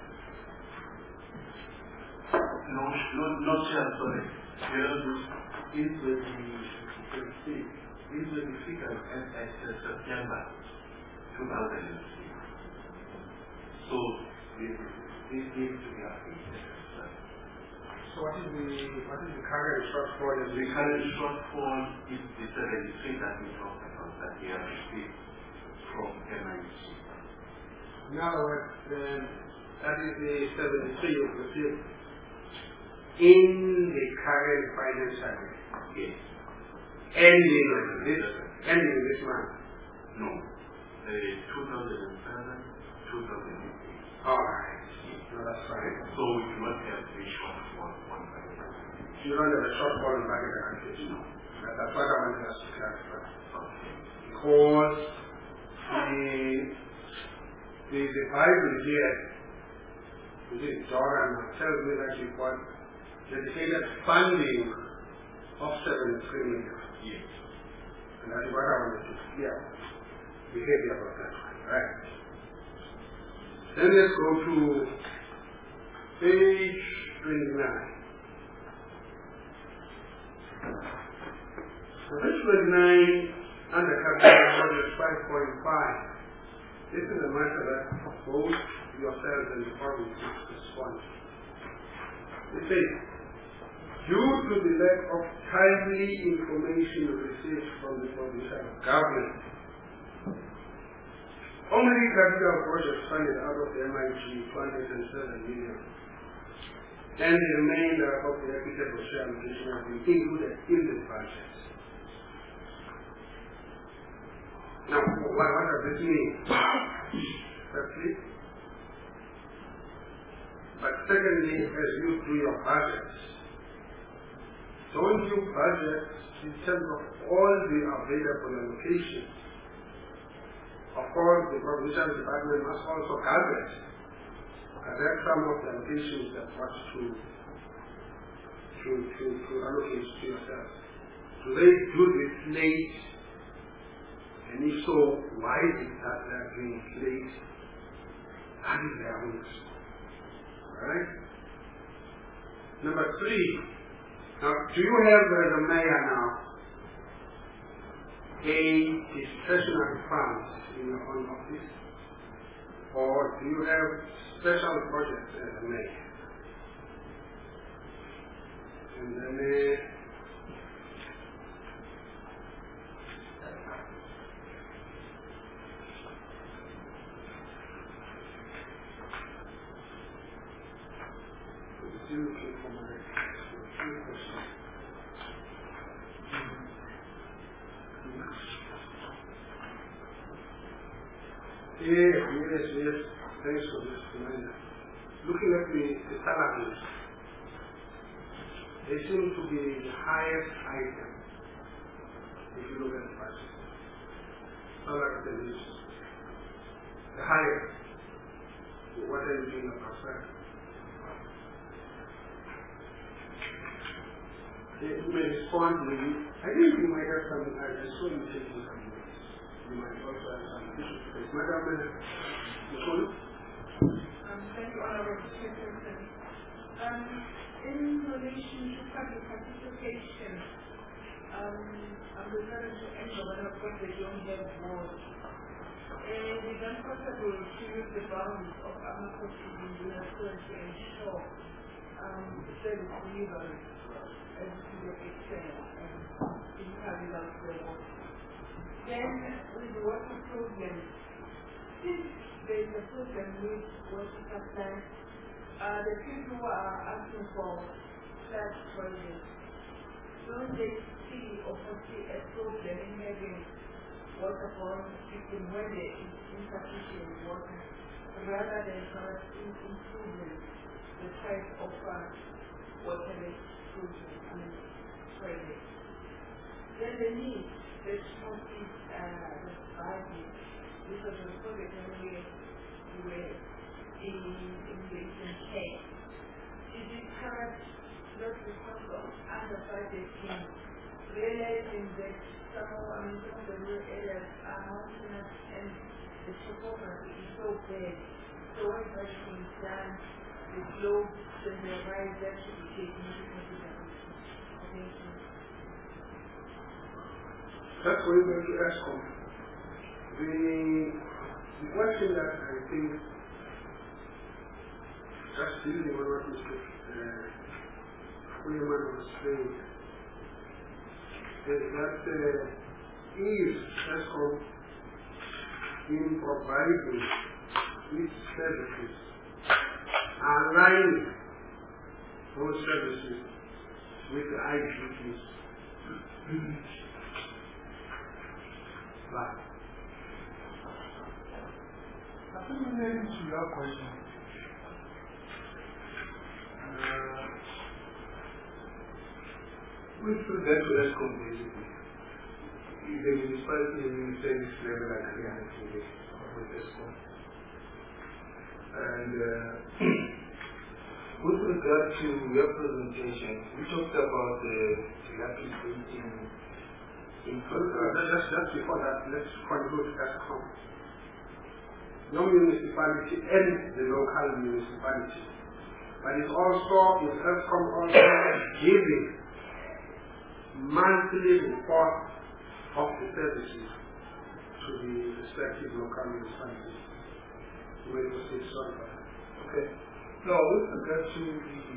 No, no, not just, sorry. Here, these were the, you can see, these were the figures as at September two thousand six. So, this, this needs to be updated. So what is the what is the current shortfall? The current shortfall is the seventy-three that we talked about that we have received from M I G. In other words, um, that is the seventy-three of the field in the current financial year. Yes. Ending this ending this month. No. Uh, two thousand seven, two thousand eight. All right. No, that's fine. So we do not have a shortfall on budget. You don't have a shortfall in budget allocation. No. That, that's what I wanted us to clarify. Okay. Because the the the Bible here, which is John tells me that you've got dedicated funding of seventy-three million. Yes. And that's what I wanted to clear. Behavior about that. Right. Then let's go to page twenty-nine. So page twenty-nine, under capital budget five point five. This is a matter that both yourselves and the public must respond. It says, due to the lack of timely information received from the provincial government, only capital projects funded out of the M I G two hundred seven million, and the remainder of the equitable share allocation has been included in the budget. Now, what, what does this mean? Firstly, but secondly, as you do your budgets, don't you budget in terms of all the available allocations? Of course, the provincial department must also gather gather some of the allocations that want to to to to allocate to yourself. Do they do this late? And if so, why is it that they are doing it late? And in their weeks. Alright? Number three. Now, do you have as a mayor now a discretionary funds in your own office? Or do you have special projects as a mayor? And then uh, looking for my question. Yes, yes, yes. Thanks for this reminder. Looking at the, the salaries, they seem to be the highest item if you look at the prices. Salary is the highest. What are you doing about that? You may respond to me. I think you might have some, I saw you taking some notes. You might also have some issues to face. Madam, Nicole? Um, thank you, Honorable Chairperson. Um, in relation to public participation, um, I'm referring to any one of what they don't have board. It is impossible to use the bounds of Amako in the to ensure um, service delivery as to the extent and in carrying out the work. Then, with the water problem, since there is a problem with water supply, uh, the people who are asking for flat projects, don't they see or foresee a problem in having waterborne system where there is insufficient water, rather than perhaps improving the type of uh, waterless project and project. Then the need that must be uh, the value, because of the project when we were in, in the Eastern Cape. Is it perhaps not because of under-budgeting, realizing that some of, I mean, some of the rural areas are mountainous and the topography is so bad. So when budgeting is done, the slopes and the rise that should be taken into consideration. Thank you. That's what you're going to ask on. The, the question that I think just building on what Mister William was saying is that uh, is ESCOM in providing its services, aligning those services with the I G Ps. But I think related to your question, uh, with regard to ESCOM basically, the municipality will service level agreement with ESCOM. And uh, with regard to your presentation, we talked about the dilapidating infrastructure. just, just before that, let's conclude ESCOM. No municipality and the local municipality. But it's also, is ESCOM also giving monthly report of the services to the respective local municipalities. Wait for six sorry. Okay. Now, with regard to the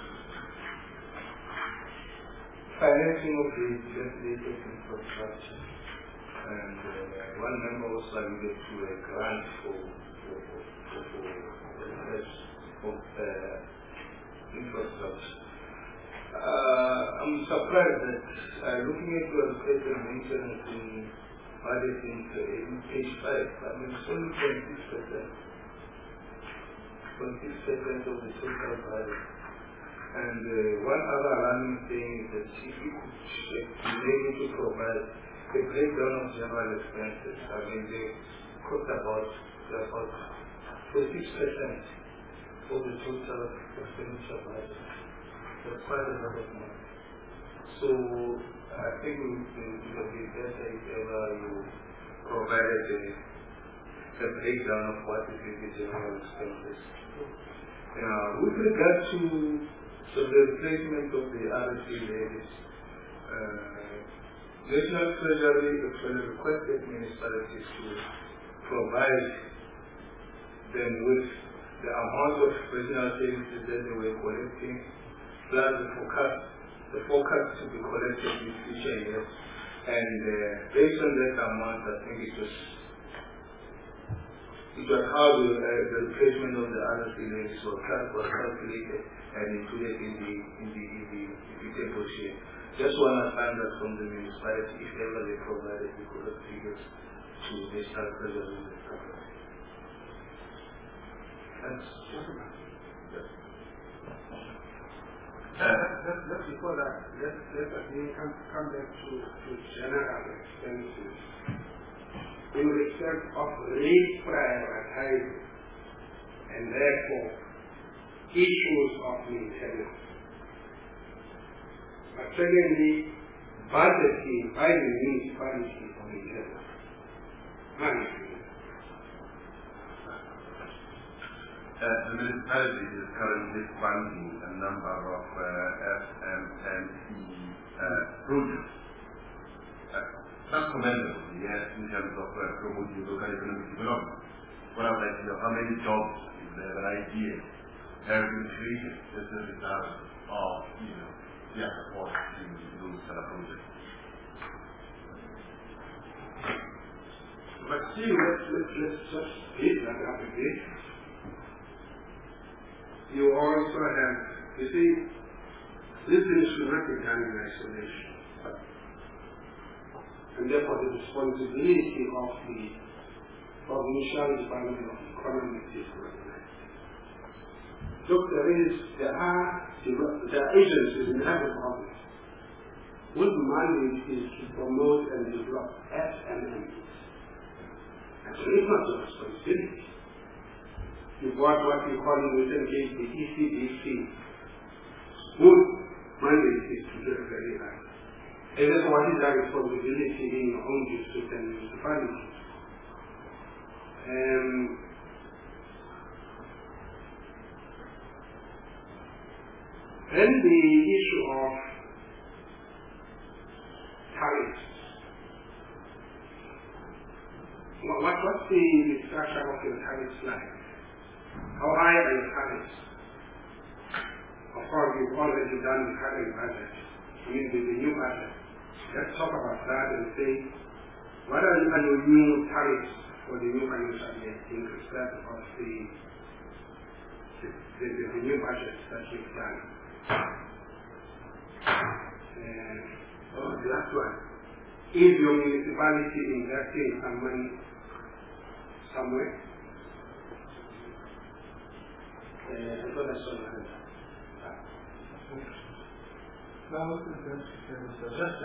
financing of the dilapidated infrastructure, and uh, one member also alluded to a grant for for for, for, for uh, infrastructure. Uh, I'm surprised that uh, looking at your request and maintenance in budget in, in page five, I mean, it's only twenty-six percent. twenty-six percent of the total budget. And uh, one other alarming thing is that if you could uh, be able to provide a breakdown of general expenses, I mean, they cost about about twenty-six percent of the total expenditure budget. That's quite a lot of money. So I think it would be better if ever you provided a, a breakdown of what is the general expenses. Now, with regard to so the replacement of the R S C levies, uh, National Treasury actually requested municipalities to provide them with the amount of regional services that they were collecting, plus the forecast, the forecast to be collected in future years. And uh, based on that amount, I think it was it was how the, uh, the replacement of the other fields was, was calculated and included in the in the in the, in the table sheet. Just want to find that from the municipality if ever they provided the correct figures to national president. Thanks. Yes. Uh, just, just before that, let, let us come, come back to, to general expenses. In respect of re-prioritizing and therefore issues of maintenance. But secondly, budgeting by the municipality for maintenance. Management. Uh, the municipality is currently funding a number of uh, S M M E uh, projects. Uh, that's commendable, yes, in terms of uh, promoting local economic development. What I'd like to know, how many jobs is there, an idea, have been created as a result of, you know, their support to those kind of projects? But see, let's, let's, let's just speed that up a bit. You also have, you see, this thing should not be done in isolation. And therefore the responsibility of the provincial department of economic development. Look, there is, there are, there are agencies in every province whose mandate is to promote and develop S M Es. And so it's not your responsibility. You've got what we call in this case the E C D C, whose mandate is to do very high. And therefore what is our responsibility in your own district and municipality? Um, then the issue of tariffs. What, what, what's the, the structure of your tariffs like? How high are your tariffs? Of course, you've already done the current budget. I mean, the, the new budget. Let's talk about that and say, what are your new tariffs for the new financial year in respect of the, the, the, the, the new budget that you've done? Uh, oh, the last one. Is your municipality investing some money somewhere? Uh, I thought I saw that. Now, just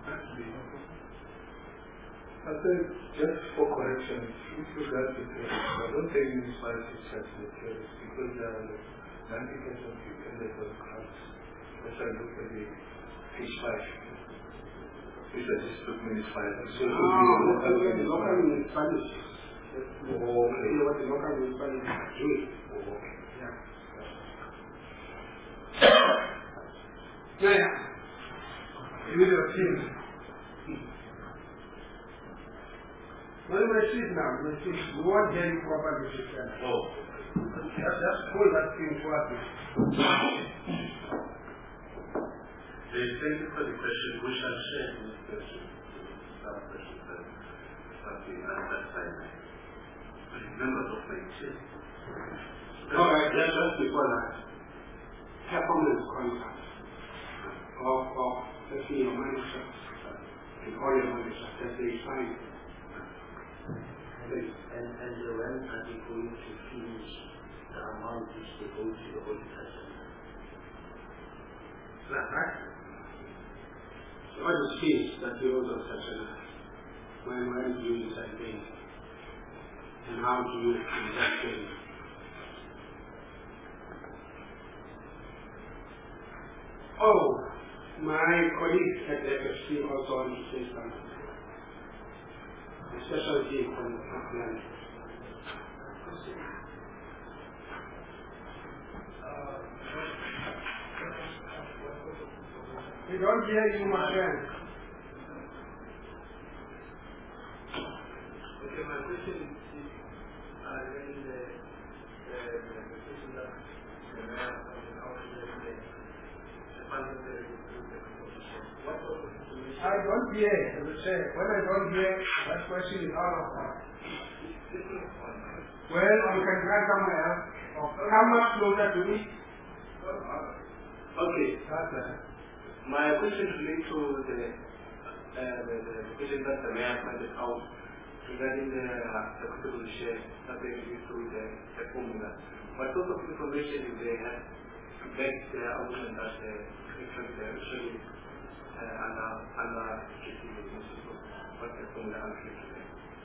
I think just for correction, with regard to terrorists, I don't think municipalities have the terrorists because there are ninety percent people that are crowds. As I look at the page five, which I just took municipalities. So it would be a local municipalities. Oh, okay. You know what the local municipalities are doing. Oh, okay. Yeah. Yeah, yeah. You will see. Well, my seat now, my seat. You won't hear you properly, she said. Oh. Just, just pull that thing towards me. Thank you for the question. We shall share this question. Some questions that have been answered by members of my team. All right, just, just before that. Performance contracts. Of, of, let's say your manager and all your managers that they sign. And, and uh, when are they going to finish the amount which they go to the auditors? That's right. So what is fees that you owe to such a when when do you decide paying? And how do you decide paying? Oh, my colleagues at F F C also want to say something. Especially from the front. We don't hear you, my friend. Okay, my question is, uh, regarding the, the, the question that the mayor of the council is the funding the composition. What sort of information? I don't hear, as I say, when I don't hear, that question is out of time. Well, you can try somewhere else. Come much closer to me. Okay. My question relates to the, uh, the, the question that the mayor pointed out regarding the uh, equitable share that they give to the, the formula. What sort of information is they have to back their argument that they actually uh, under under what the formula actually today?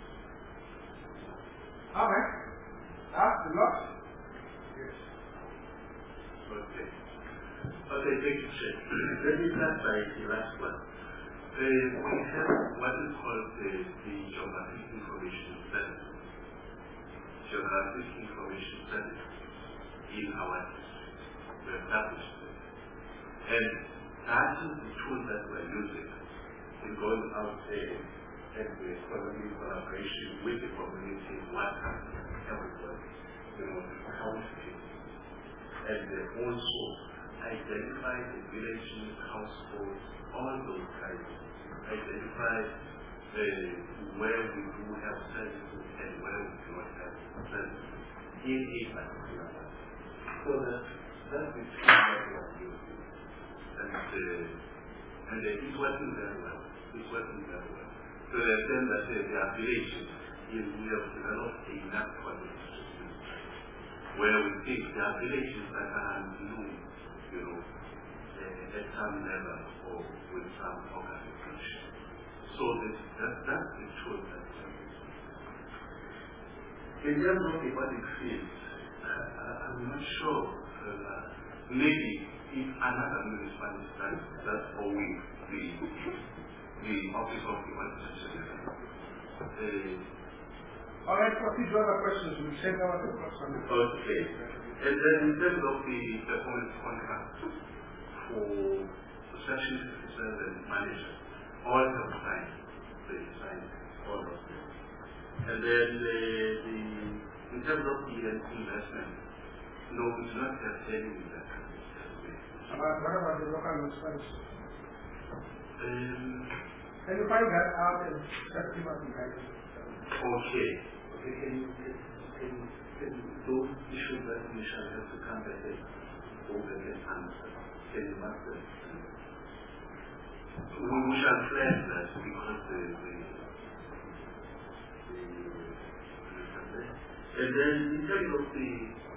All right. That's a lot. Yes. Okay. Okay, thank you, Chair. Let me start by the last one. Uh, we have what is called the, the Geographic Information Service. Geographic Information Service in our district. We established it. And that is the tool that we're using in going out there and the economic collaboration with the community, WhatsApp, everybody, you know, counting. And uh, also identify the villages, households, all those kinds. Identify uh, where we do have services and where we do not have services in a particular way. So that that's the tool that we are using. And, uh, and uh, it's working very well. It's working very well. So the extent that uh, the affiliation is we have developed enough projects where we think there are villages that are new, you know, uh, at some level or with some organization. So this, that, that's the tool that we are using. In terms of the audit field, uh, I'm not sure. Uh, maybe if another municipality does that or we, the, the Office of the Auditor General. All right, proceed to other questions. We'll take our question. Okay. And then in terms of the performance contract for section fifty-seven manager, all have signed. They signed all of them. And then the, the in terms of the investment, no, we do not have any investment. What about the local municipalities? Um, Can you find that out and check him out in guidance? Okay. Okay, can you, can, can, can those issues that we shall have to come back and over and answer? Can you answer? We, we shall flag that because the, the, the, and then in terms of the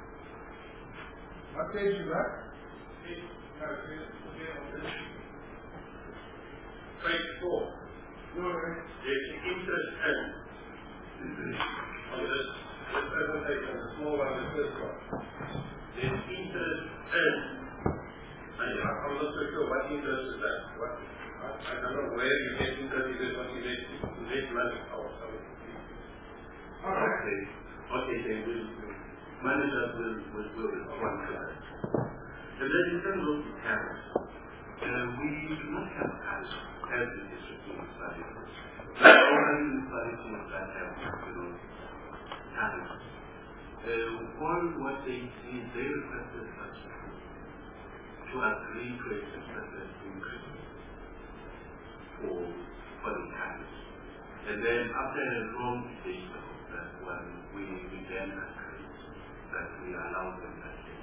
what page is that? Page four. No, right. There's interest earned on this, this presentation, the small one, the first one. There's interest earned. I'm not so sure what interest is that. What, I don't know where you get interest, you get what you get, you get money or something. Okay. Okay, they will, managers will, will, will respond to that. And then in terms of the tariffs, uh, we do not have tariffs as the district municipalities. There are only municipalities that have, you know, tariffs. Uh, all what they see, they requested us to agree to a percentage increase for, for the tariffs. And then after a long debate of that one, we, we then agreed that we allow them that date.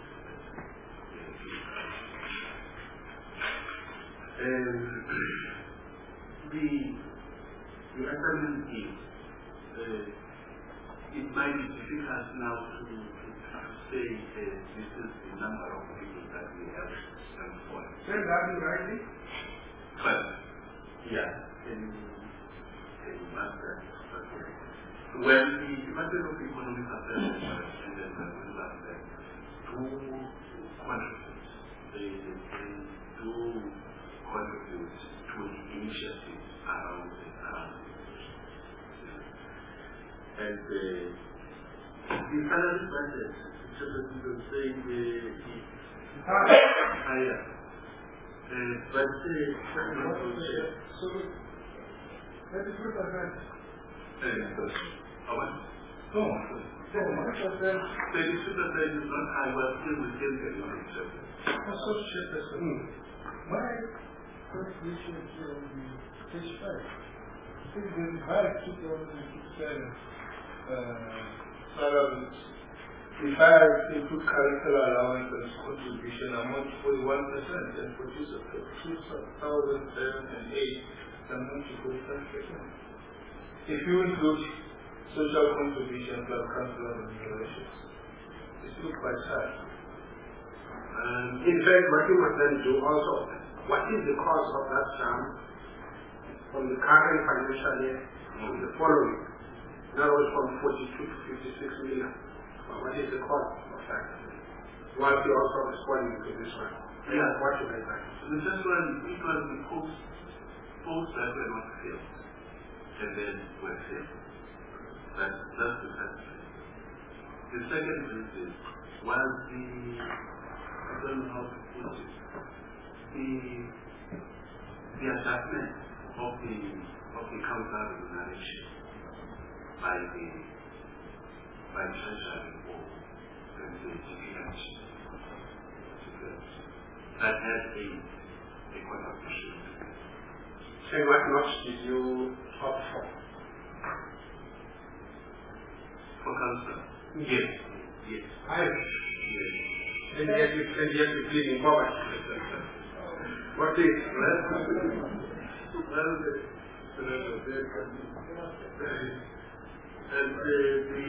Um, the the assignment is uh, it might be difficult now to, to, to say uh, this is the number of people that we have employed. Say that you rightly? But yeah, can you can you mark that? Okay. When the Department of Economic Affairs and then the last that two contribute, they, they do contribute to the initiative around the around and uh, the salary budget, just as you were saying, the, the higher. Uh, but the What was the, so, let me put that back. how much? No, thirty-six percent. thirty-two percent is not high, but still within the economic sector. Associate percent. My first issue is here on the page five. I think the revised two thousand seven uh, salaries. If I include curricular allowance and contribution, amount to forty-one percent and produce a two thousand seven and eight, amount to forty-five percent. If you include social contribution plus council remunerations, it's still quite high. Um, in fact, what you must then do also, what is the cost of that sum from the current financial year to the following? In other words, from forty-two to fifty-six million. Well, what is the cost of that? While you also responding to this one. Yeah. What should I say? The first one, it was the post, post that were not filled, and then were filled. That, that's the first thing. The second thing is, was the, I don't know how to put it, the, the adjustment of the, of the council remuneration by the, by the Treasury Board and the G P M G. That has a, a contribution. And what notch did you opt for? For council? Yes. Yes. I Yes. And yet you and yet you pleading poverty. What is Well, well, the, and uh, the,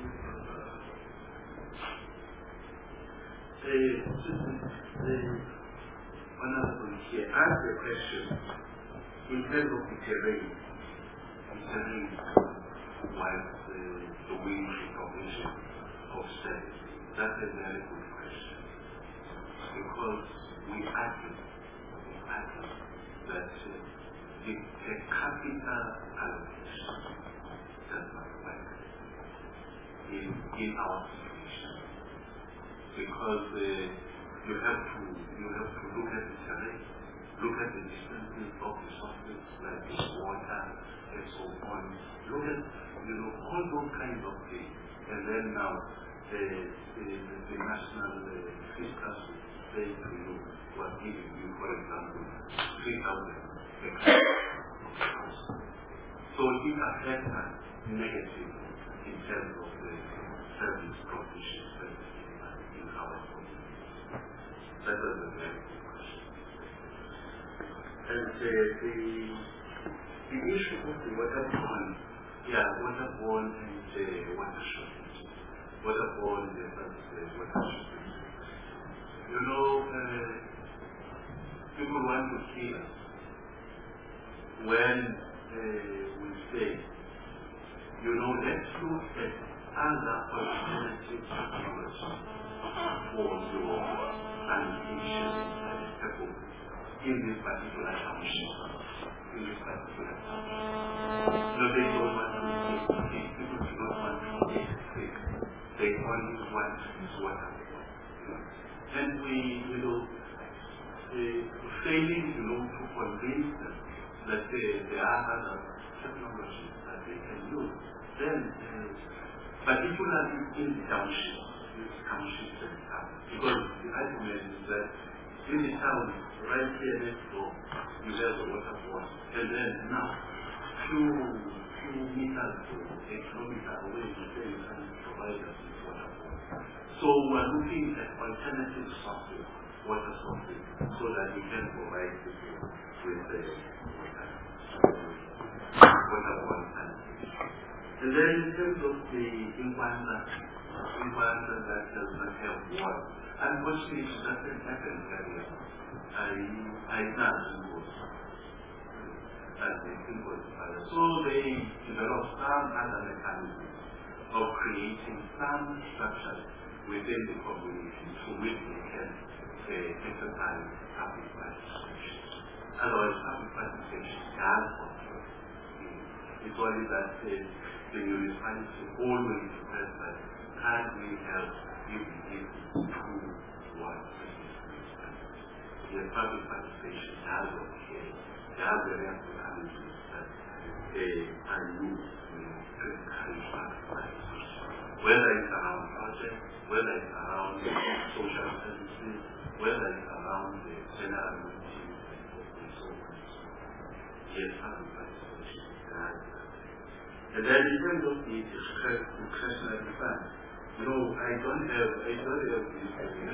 the, the, honorable here asked a question in terms of the terrain. The terrain was uh, the wage recognition of service. That's a very good question. Because we argue, we argue that uh, the per capita allocation does not work in, in our situation. Because uh, you have to you have to look at the terrain, look at the distances of the sources like water and so on. Look at you know all those kinds of things, and then now the the, the national uh, fiscal will say to you, was giving you, for example, three thousand hectares. So it affects us negatively in terms of the service provision in our community. That was a very good question. And uh, the, the issue of the waterborne, yeah, waterborne and uh, water shortage. Waterborne versus uh, water shortage. You know, uh, people want to kill us when uh, we say, you know, let's look at other alternative technology for your sanitation and people in this particular township. In this particular township. No, they don't want to take sick. People do not want to take sick. They only want to use water. And we, you know, uh, failing, you know, to convince them that uh, there are other technologies that they can use. Then, uh, particularly in the township, these townships and towns, because the argument is that in the town, right here next door, you have the water board, and then now, few few meters to a kilometer away, you say you can provide us with water board. So we're looking at alternative sources, water sources, so that we can provide people with the water, water board sanitation. And then in terms of the environment, environment that does not have water, unfortunately it doesn't happen very well. I I know was as the people so they developed some other mechanisms of creating some structures within the community to which they can uh, exercise public participation. Otherwise, public participation does control. It's only that uh, the municipality always says that can we help if we give two one. The public participation has okay. There are various mechanisms that they are used you know, to encourage public participation. Whether it's around projects, whether it's around social services, whether it's around the general amenities and so on. Yes, public participation has that. And then in terms of the discretionary fund, you know, I don't have, I don't have this.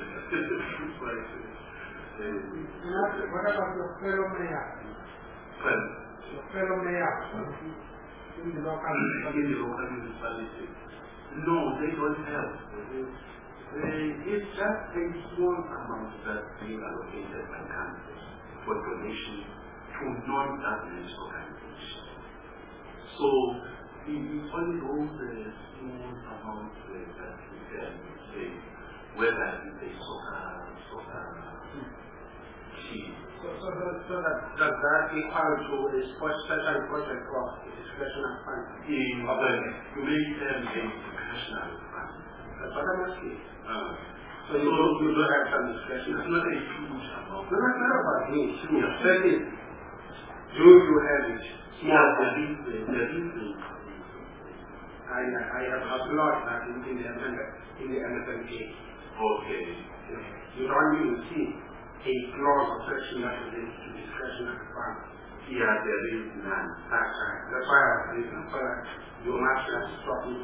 What about your fellow mayor? Well, Your fellow mayor in the local in the local municipality. No, they don't have. They, it's just a small amount that's being allocated by council for donation to non-government organizations. So it's only those uh, small amounts uh, that we can say, whether it's a soccer, soccer team. So, so, so, so that, does that equal to a sports special project or a discretionary fund? In the you may term a discretionary fund. That's what I'm asking. Uh, So you don't, you don't have some discretion. it's not a huge amount. No, it's not about me. Yeah. That is, do you have it? Yeah, there is a, there is a, I, I have applaud that in, in the in the M S M K. okay. You don't even see a clause or section that relates to discretionary fund. Yeah, there is none. That's right. That's why I was saying, that's why you must have to stop it.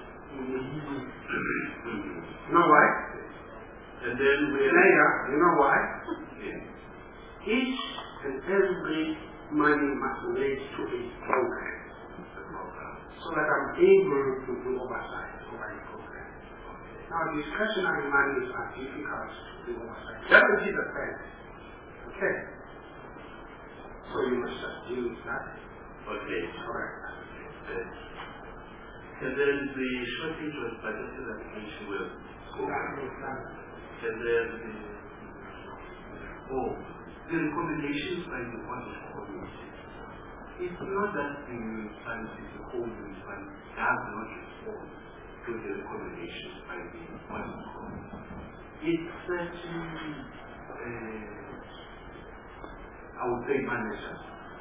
You know why? And then we Mayor, you know why? yeah. Each and every money must relate to a program. So that I'm able to do oversight over a program. Now, discretionary monies are difficult to do oversight. That will be the fact. Okay. So you must just deal with that. Okay. Correct. Yes. And then the shortage of budgeted application will go back. And then the, oh, the recommendations by the audit committee. It's not that the municipality, the whole municipality, does not respond to the recommendations by the audit committee. It's certain, uh, I would say, managers.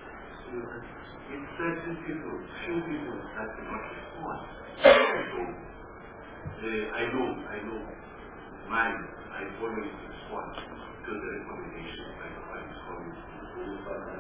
It's certain people, few people that do not respond. So, uh, I know, I know, mine, I always respond to the recommendations by the audit committee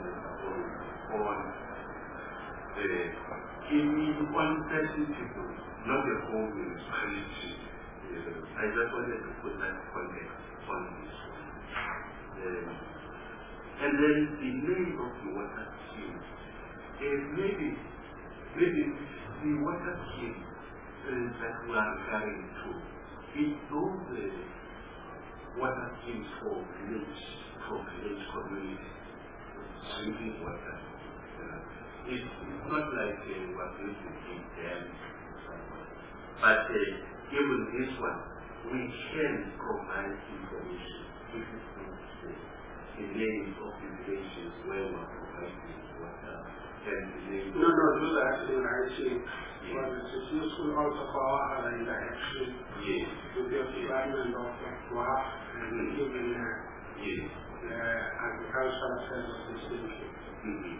on uh, in on certain people, not the whole municipality. Uh, I just wanted to put that context on this one. Uh, and then the name of the water scheme. Uh, maybe, maybe the water scheme uh, that we are referring to, it's those uh, water schemes for village, for village community, drinking water. Uh, it's not like uh, what we used to keep them, but uh, even this one, we can provide information if it's not uh, the names of the villages where we are providing water and the names. No, no, do that in writing. But it's useful also for our other interaction. Yes. With the department of water and even uh, Yes. uh, agricultural services. Mm-hmm.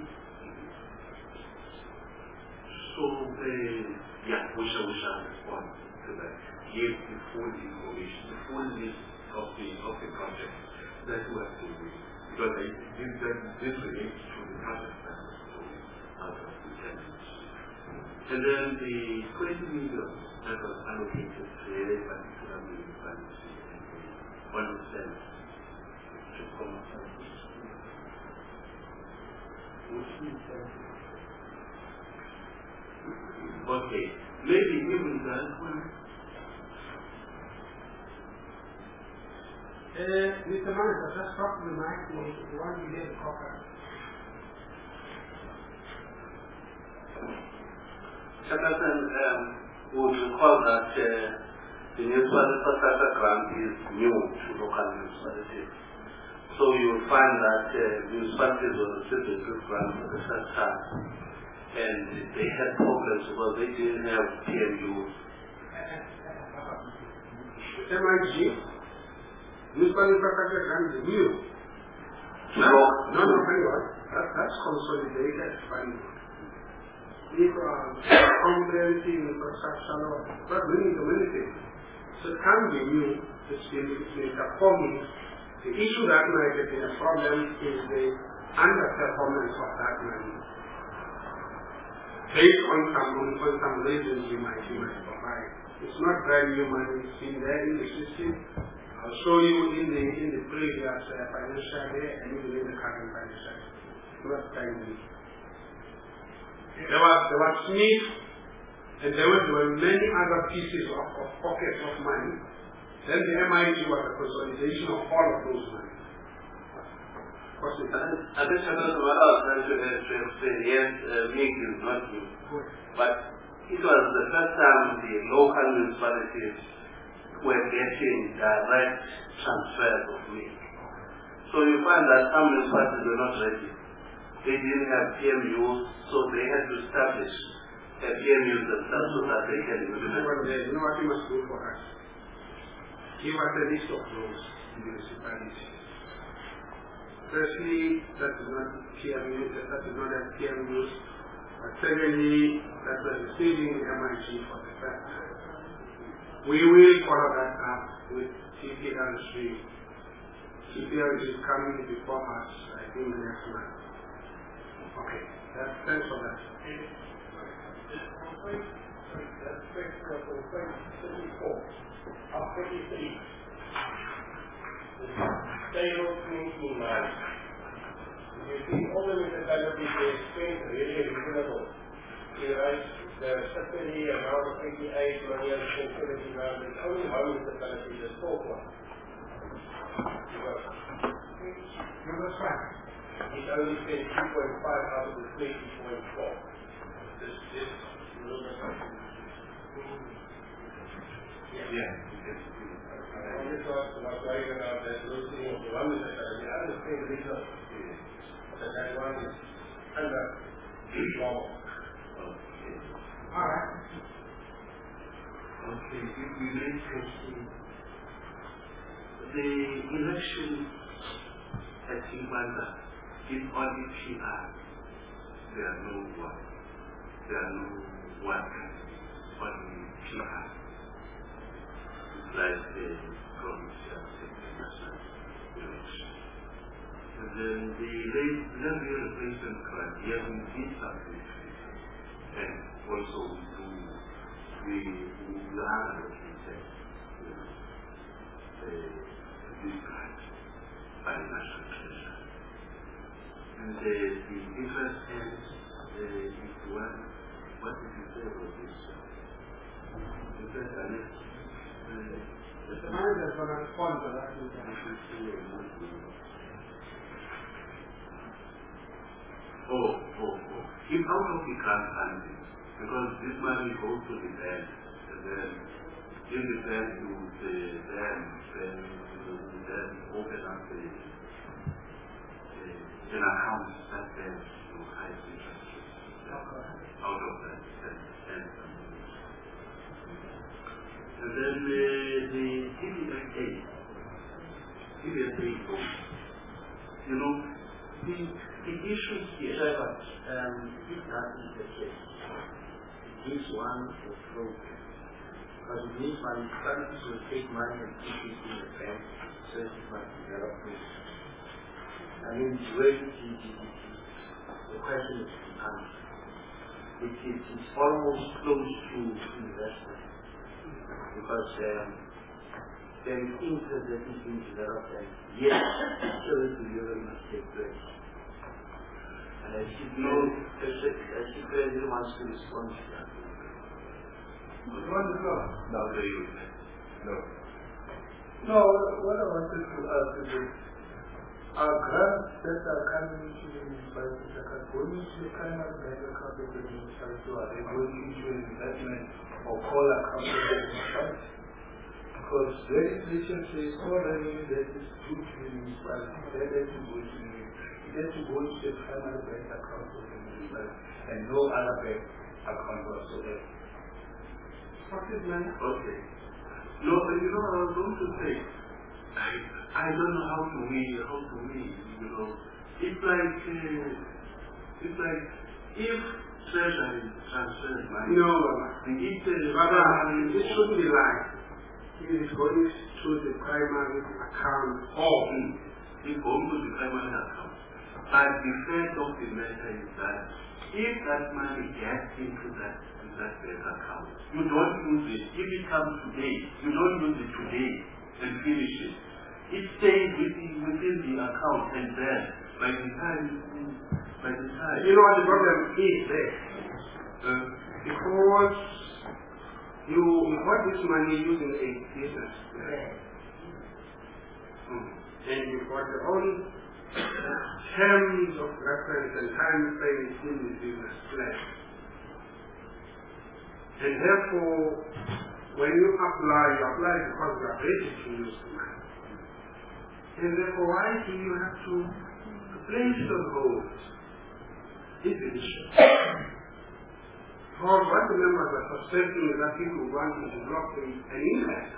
So, uh, yeah, we shall, we shall respond to that. Give the full information, the full list of the of the projects that we are doing. Because I think that this relates to the project that was doing out of the ten. And then the twenty million that was allocated to a particular municipality, one of them to come up with this. Okay, maybe even that one. Uh, Mister Manager, just talk to the mic to the one you gave the copper. Chairperson, um, would recall that uh, the municipal infrastructure grant is new to local municipalities. So you will find that uh, municipalities will receive this grant for the first time. And they had problems because they didn't have P M Us. M I G, municipal infrastructure grant is new. No, no, no, hang on. That, that's consolidated funding. If uh, comprehensive infrastructure law, but meaning the many things. So it can be new, it's been, it's been performing. The issue that might have been a problem is the underperformance of that money. based on some on, on some reasons you might you might provide. It's not brand new money. It's been there in the system. I'll show you in the in the previous uh, financial year and even in the current financial year. It's not brand new. There was there was Smith, and there were, there were many other pieces of, of pockets of money. Then the M I G was a consolidation of all of those money. I think I don't know what I was trying to explain. Yes, uh, make is not new. But it was the first time the local municipalities were getting direct transfers of milk. So you find that some municipalities were not ready. They didn't have P M Us, so they had to establish a P M Us themselves so that they can implement. You know what you must do for us? Give us a list of those municipalities. Firstly, that is not P M U, that is not a P M U. But secondly, that was receiving M I G for the first time. We will follow that up with T P L C. T P L C is coming before us, I think, next month. Okay, that's, thanks for that. Sales thinking man. You see, all the municipalities they explain really reasonable. You write the subsidy amount of eighty-eight million seventy rand. There's only one municipality, the fourth one. Number five. It only spent two point five out of the twenty point four. This is Yeah. I just was writing about that losing of the one municipality. I understand the reason that that one is under law. All right. Okay, we we very quickly. The election at Rwanda is only P R. There are no work. There are no work on P R. It's like the provincial national election. And then the level replacement criteria in this country, and also to we we are allocated this grant by national treasury. And the, the interest ends uh, is one. What did you say about this? Interest ends. Mister Manager is going to respond to that. Oh, oh, oh. If out of the grant funding, because this money goes to the bank, and then in the bank you the then then you then open up the, the an account that then you hide the interest rates out of that and and and then the the C D F A C D F A you know the the issue here. But um, if that is the case, this one is broken. Because it means municipalities will take money and keep it in the bank, so it must develop this. I mean, where it is, the question is the answer. It is it's almost close to investment. Because um, there is interest that is being developed, and yes, still the delivery must take place. And I should know, I should really wants to respond to that. You want to know? No, there you No. No, what I wanted to ask is that our grants that are coming to the municipalities are going to the primary bank account of the municipality, or are they going into an investment or call account of the municipality? Because legislation says all revenue that is due to the municipality, that has to go to the it has to go to the primary bank account of the municipality and no other bank account whatsoever. What is man? Okay. No, but you know what I was going to say? I, I don't know how to read, how to read, you know. It's like, uh, it's like if treasury transfers money. No, it's a rather, it should be like it is going to the primary account. Oh, it's going to the primary account. But the fact of the matter is that if that money gets into that, in that bank account, you don't use it. If it comes today, you don't use it today and finish it. It stays within, within the account, and then by the time, by the time... You know what the problem is there? Uh, because you got this money using a business plan. Mm. And you've got your own terms of reference and time frames in the business plan. And therefore, when you apply, you apply because you are ready to use the money. And therefore, why do you have to place it on hold? It's an issue. For what the members are suspecting is that people want to block an interest.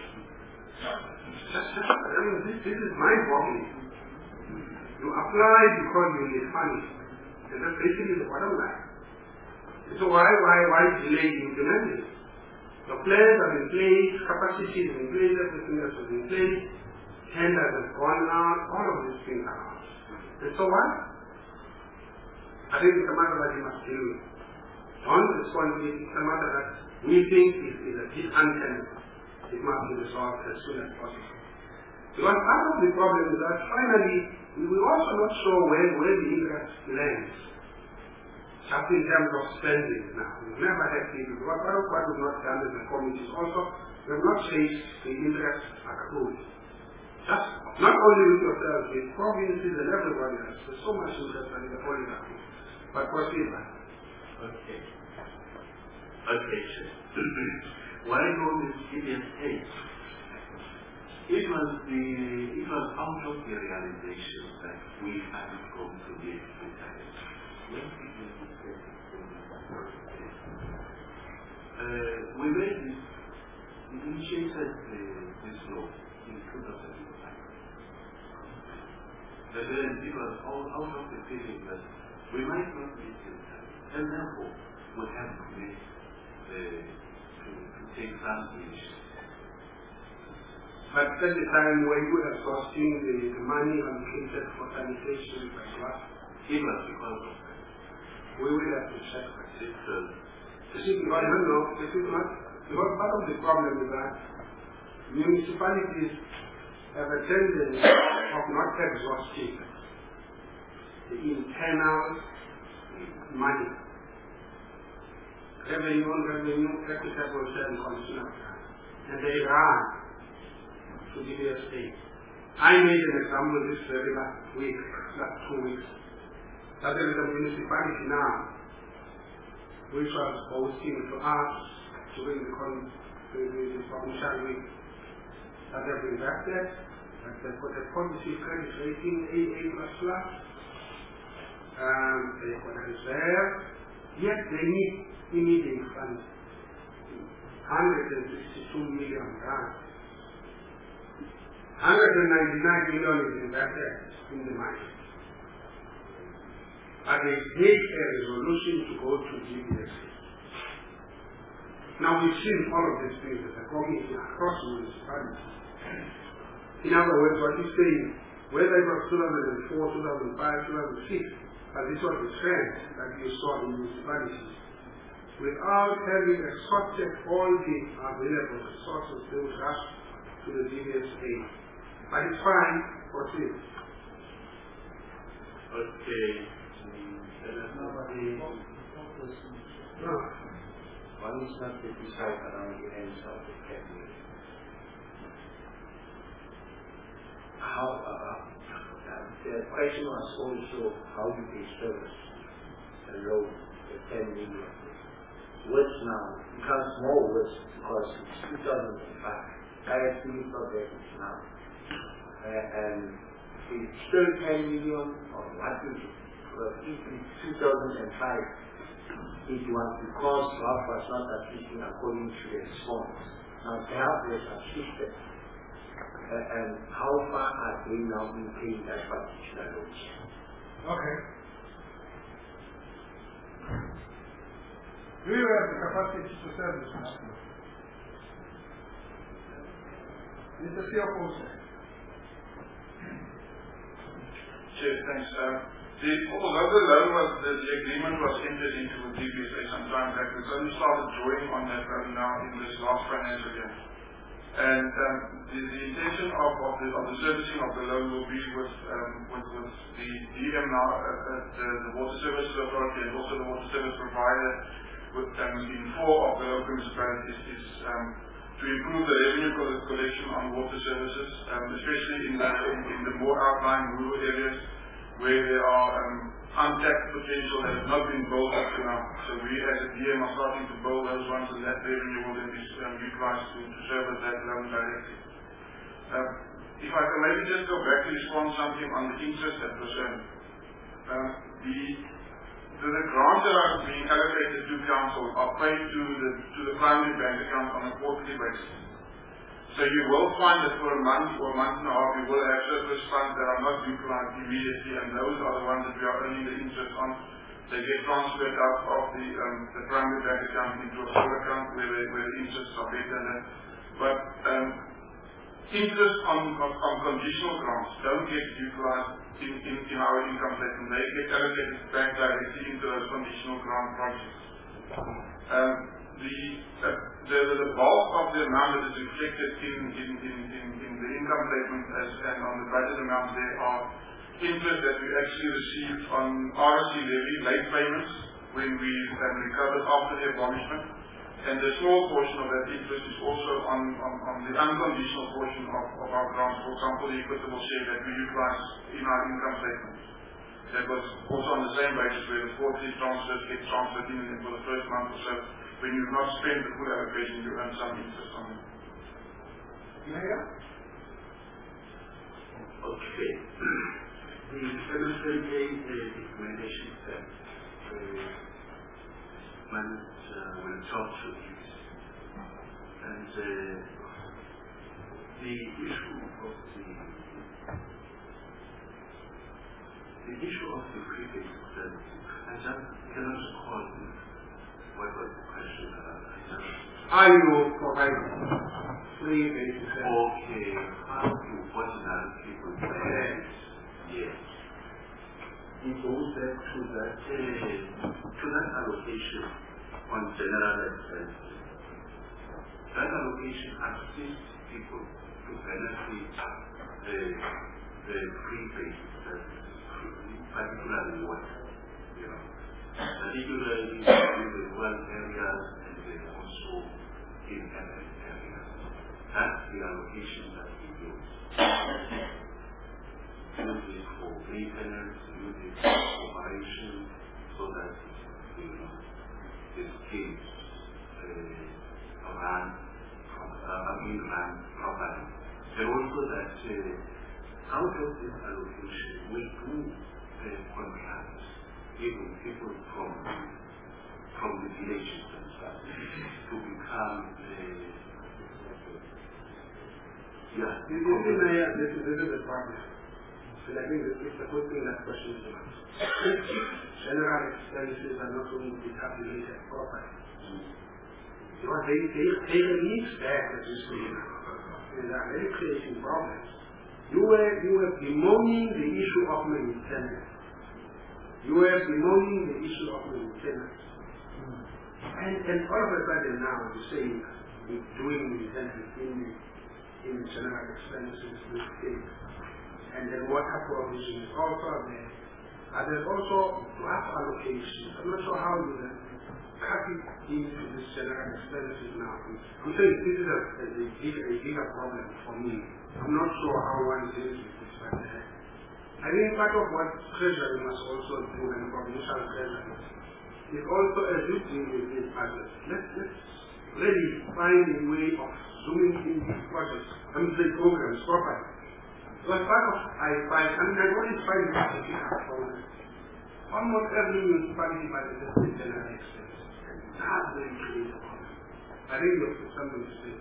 I mean, this, this is my problem. You apply because you need money. And that's basically the bottom line. So why, why, why delay implementing it? The plans are in place, capacity is in place, everything else is in place, tenders have gone out, all of these things are out. And so what? I think it's a matter that you must deal with. On responsibility, it's a matter that we think is, is a bit untenable. It must be resolved as soon as possible. Because part of the problem is that finally, we will also not show where, where the interest lands. Just in terms of spending now. We've never had people. What, what we've not done as a committee is also, we have not changed the interest accrued. Just, not only with yourselves, with provinces and everybody else. There's so much interest in the holding accrued. But proceed, man. Okay. Okay, sir. Why don't we see this case? It was the it was out of the realization that we are not going to be able to tell it. When did we get uh, we made this we initiated uh, this law in two thousand five. But then it was all out of the feeling that we might not be able to tell it. And therefore we have to make uh, to, to take some initiative. But at the time when you were exhausting the, the money allocated for sanitation by what? It was because of that. We will have to check that. It's, uh, you see, because, no, no, this is not, because part of the problem is that municipalities have a tendency of not exhausting the internal money. Revenue, revenue, equitable share and consumer. And they run to the various states. I made an example this very last week, last two weeks. That there is a municipality now which was boasting to us during the, con- the, the, the provincial week that they've invested, that they've got a positive credit rating A A plus plus, um, they've got a reserve, yet they need immediate funds. one hundred sixty-two million rand. one hundred ninety-nine million is invested in the market. But they take a resolution to go to G B S. Now we've seen all of these things as a community across municipalities. In other words, what he's saying, whether it was two thousand four, two thousand five, two thousand six, but this was the trend that you saw in municipalities. Without having exhausted all the available resources, they would rush to the G B S A. But it's fine, proceed. Okay. Nobody No. One is not to decide around the ends of the cabinet. How, uh, the question was also how you pay service, the loan, the ten million. Worse now, becomes more worse because it's two thousand five. I have to look at that now. Uh, and it's still ten million or what is it? Well, if it's two thousand five, it was because God was not assisting according to the response. Now God was assisted. Uh, and how far are they now in paying that particular loan? Okay. Do you have the capacity to serve this master? Mister Theopold. Chair, thanks. Um, the, although the loan was, the, the agreement was entered into with D B S A some time back, we've only started drawing on that loan now in this last financial year. And um, the, the intention of, of, the, of the servicing of the loan will be with, um, with, with the D M now, uh, uh, the, the Water Services Authority and also the water service provider with, um, in four of the local municipalities is um, to improve the revenue collection on water services, um, especially in the, in, in the more outlying rural areas where there are um, untapped potential that has not been built up to now. So we as a D M are starting to build those ones, and that revenue will then be um, utilized to, to service that loan directly. Um, if I can maybe just go back to respond something on the interest that was earned. Um, the, the, the grants that are being allocated to council are paid to the, to the primary bank account on a quarterly basis. So you will find that for a month or a month and a half you will have surplus funds that are not utilized immediately, and those are the ones that we are earning the interest on. They get transferred out of the, um, the primary bank account into a small account where, they, where the interests are better than. But um, interest on, on, on conditional grants don't get utilized in, in, in our income statement. They get allocated back directly into those conditional grant projects. Um, the, uh, the, the bulk of the amount that is reflected in, in, in, in, in the income statement as, and on the budget amount there are interest that we actually received on R S C levy late payments when we um, recovered after the abolishment. And the small portion of that interest is also on, on, on the unconditional portion of, of our grants, for example, the equitable share that we utilize in our income statement. That was also on the same basis where the quarterly transfers get transferred in and for the first month or so. When you've not spent the full allocation, you earn some interest on it. Mayor? Okay. The M S N A recommendation that uh, management uh, will talk to this. And uh, the issue of the the issue of the previous services, I just cannot recall what was the question about. Are you providing free basic services? Okay, how do ordinary people pay? Yes. It goes back to that uh, to that allocation on general expenses. That allocation assists people to benefit the the free basic services, particularly water, you know, particularly in the rural areas and then also in urban areas. That's the allocation that we use. Use it for maintenance, use it for operation, so that you know, the schemes uh, run, uh, being run properly. And also that uh, out of this allocation, we do uh, contract even people from from the villages themselves to become uh, yeah. You see, Mayor, this is, this is the problem. And I think it's the good thing that question is about. General expenses are not going to be calculated properly. You know, they, they, they release back, as you say, and they are very creating problems. You were, you were bemoaning the issue of maintenance. You were bemoaning the issue of maintenance. And, and all of a sudden now you say you're doing maintenance in the, in the general expenses with things. And then water provision is also there. And there's also draft allocation. I'm not sure how you then cut it into this general expenses now. I'm saying this is a, a, a, bigger, a bigger problem for me. I'm not sure how one deals with this, but uh, I think part of what Treasury must also do, and provincial Treasury, is also as you deal with these budgets. Let's, let's really find a way of zooming in these projects, I mean, the programs properly. So as part of I find, I mean, I always find it hard to pick up from almost every municipality budget is a general expense. That's very clear. I think you have something to say.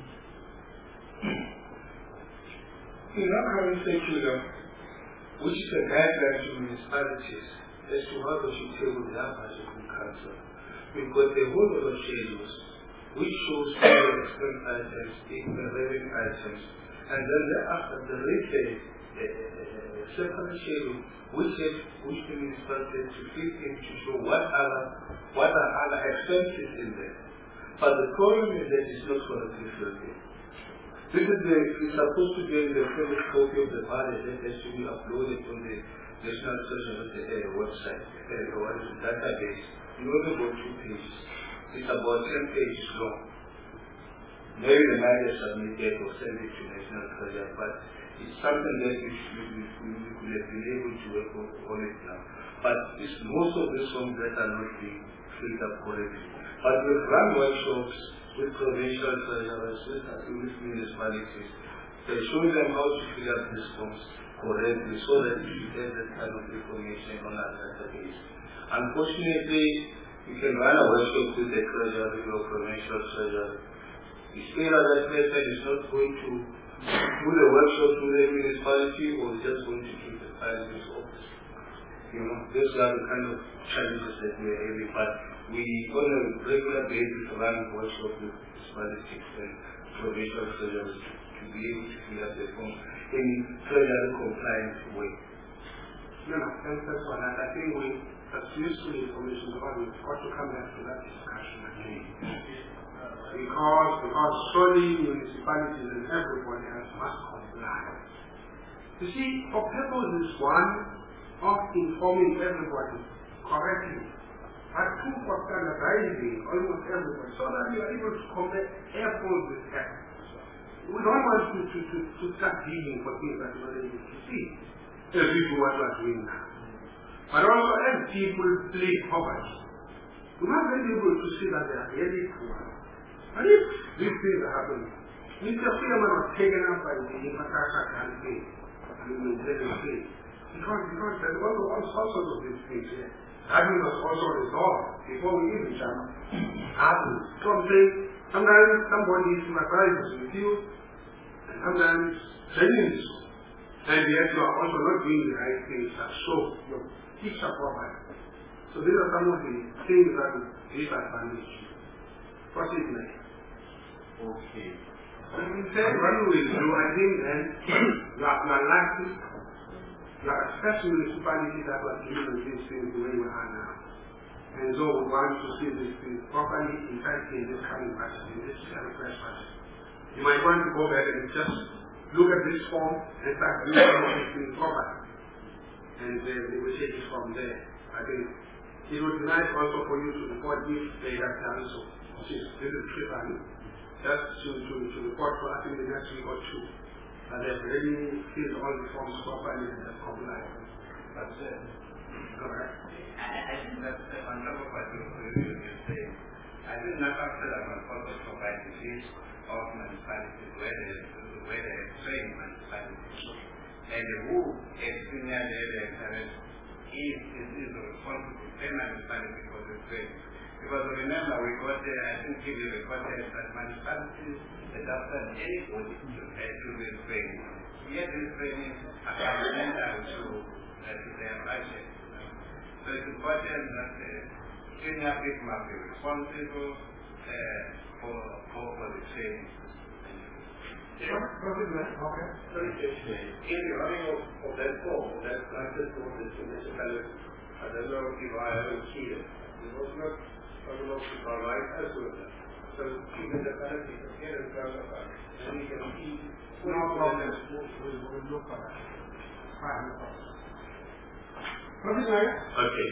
In our current circular, which is a guideline to municipalities as to how they should table their budget in council, we've got a whole lot of schedules which shows all expense items, the revenue items, and then thereafter the retail uh, separate schedule which is which the municipality to fit in to show what other what are other expenses in there. But the problem is that it's not correctly filled in. This is the it's supposed to be in the first copy of the budget that has to be uploaded on the National Treasury uh, website uh, or the database. You only go two pages. It's about ten pages long. Maybe the manager submitted or send it to National Treasury, but it's something that we, should, we, we, we could have been able to work on it now. But it's most of these forms that are not being filled up correctly. But we've run workshops with provincial treasurers, with, with municipalities. They show them how to fill up these forms correctly so that we should get that kind of information on our database. Unfortunately, you can run a workshop with the treasurer or provincial treasurer. The state of that person is not going to do the workshop to the municipality or just going to keep the file in his office. You know, those are the kind of challenges that we are having. But we, on a regular basis, run workshops with municipalities and provincial treasurers to be able to fill up the form in treasury compliant way. No, no, that's, that's one. I think we, that's useful information, but we've got to come back to that discussion again. Because, because surely municipalities and everybody else must comply. You see, for purpose is one of informing everybody correctly, but two for standardizing almost everybody so that you are able to compare apples with apples. We don't want to, to, to, to start dealing for things that you're not able to see, as we do what we're doing now. But also as people play poverty, we must be able to see that they are really poor. And if these things are happening, Mister Freeman was taken up by the Makaka campaign, I mean, the campaign, because, because there were all sorts of these things here. That was also resolved before we even jump. Happens. Something, sometimes somebody sympathizes with you, and sometimes genuinely so. And yet you are also not doing the right things that show your picture profile. So these are some of the things that will disadvantage you. Proceed next. Okay. And we said what we will do, I think then you are, you are likely, you are especially municipalities that are dealing with these things the way we are now. And so we want to see these things properly in fact in this coming budget, in this fresh budget. You might want to go back and just look at this form and start doing some of these things properly. And then they will take it from there. I think it would be nice also for you to report if they have done so. This is tricky. Just to, to, to report for I think the next week or two. And they've already filled all the forms properly and have complied. That's it. Correct? I, I think that's on top of what you were saying. I think not after that one also provide the list of municipalities where they where they have trained municipalities. And who is senior level is is responsible to pay municipality for the training. Because remember, we got there, I think we recorded that municipalities adopted anybody to pay to this training. Yet this training is fundamental to, uh, to their budget. So it's important that the senior people must be responsible uh, for, for, for the training. Okay. In the running of, of that form, that license for this municipality, I don't know if I haven't seen it. It was not developed by right as well. So even the penalty can get in front of us, and we can see. No problem. We'll, we'll look at that. Fine. Okay,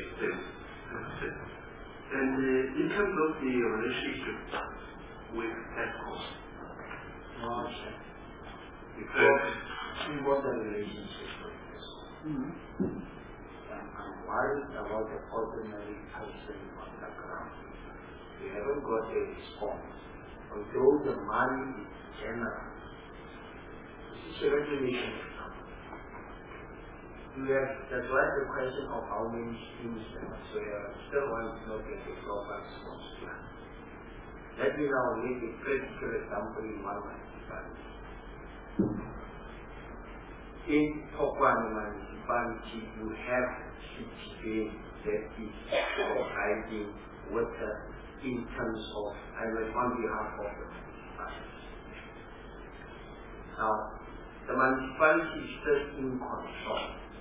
and uh, in terms of the relationship with ESCOM, Okay. because We want the relationship with this. Mm-hmm. I'm worried about the ordinary person on the ground. We haven't got a response. Although the money is general, this is a regulation. We have, that's why the question of how many students there are. So uh, still one is not get a proper response plan. Let me now make a practical example in one municipality. In Tokwane municipality, you have city that is providing water in terms of, I will on behalf of the municipality. Now, the municipality is still in control.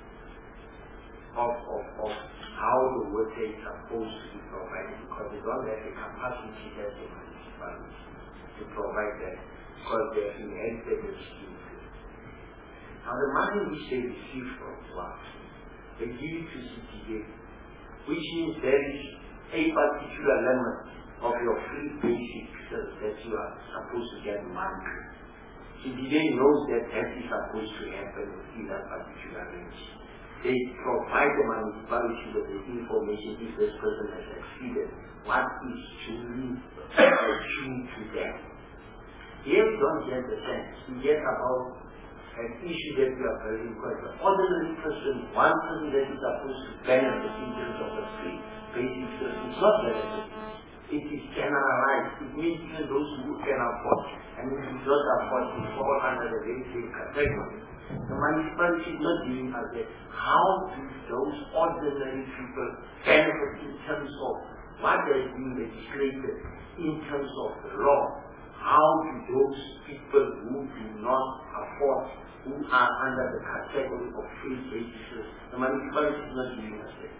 of, of, of how the water is supposed to be provided, because they don't have the capacity as the municipality to provide that, because they have inherited the scheme. Now the money which they receive from us, they give it to C T A, which means there is a particular element of your free basic that you are supposed to get monthly. C T A knows that that is supposed to happen in that particular range. They provide the municipality with the information if this person has exceeded what is duly due to them. Here we don't get the sense. We get about an issue that we are very important. The ordinary person, one person that is supposed to benefit in terms of the free basic service, is not benefiting. It is generalized. It means even those who can afford, and if you don't afford to fall under the very same category. The municipality is not giving us that. How do those ordinary people benefit in terms of what has been legislated in terms of the law? How do those people who do not afford, who are under the category of free basis, the municipality is not giving us that?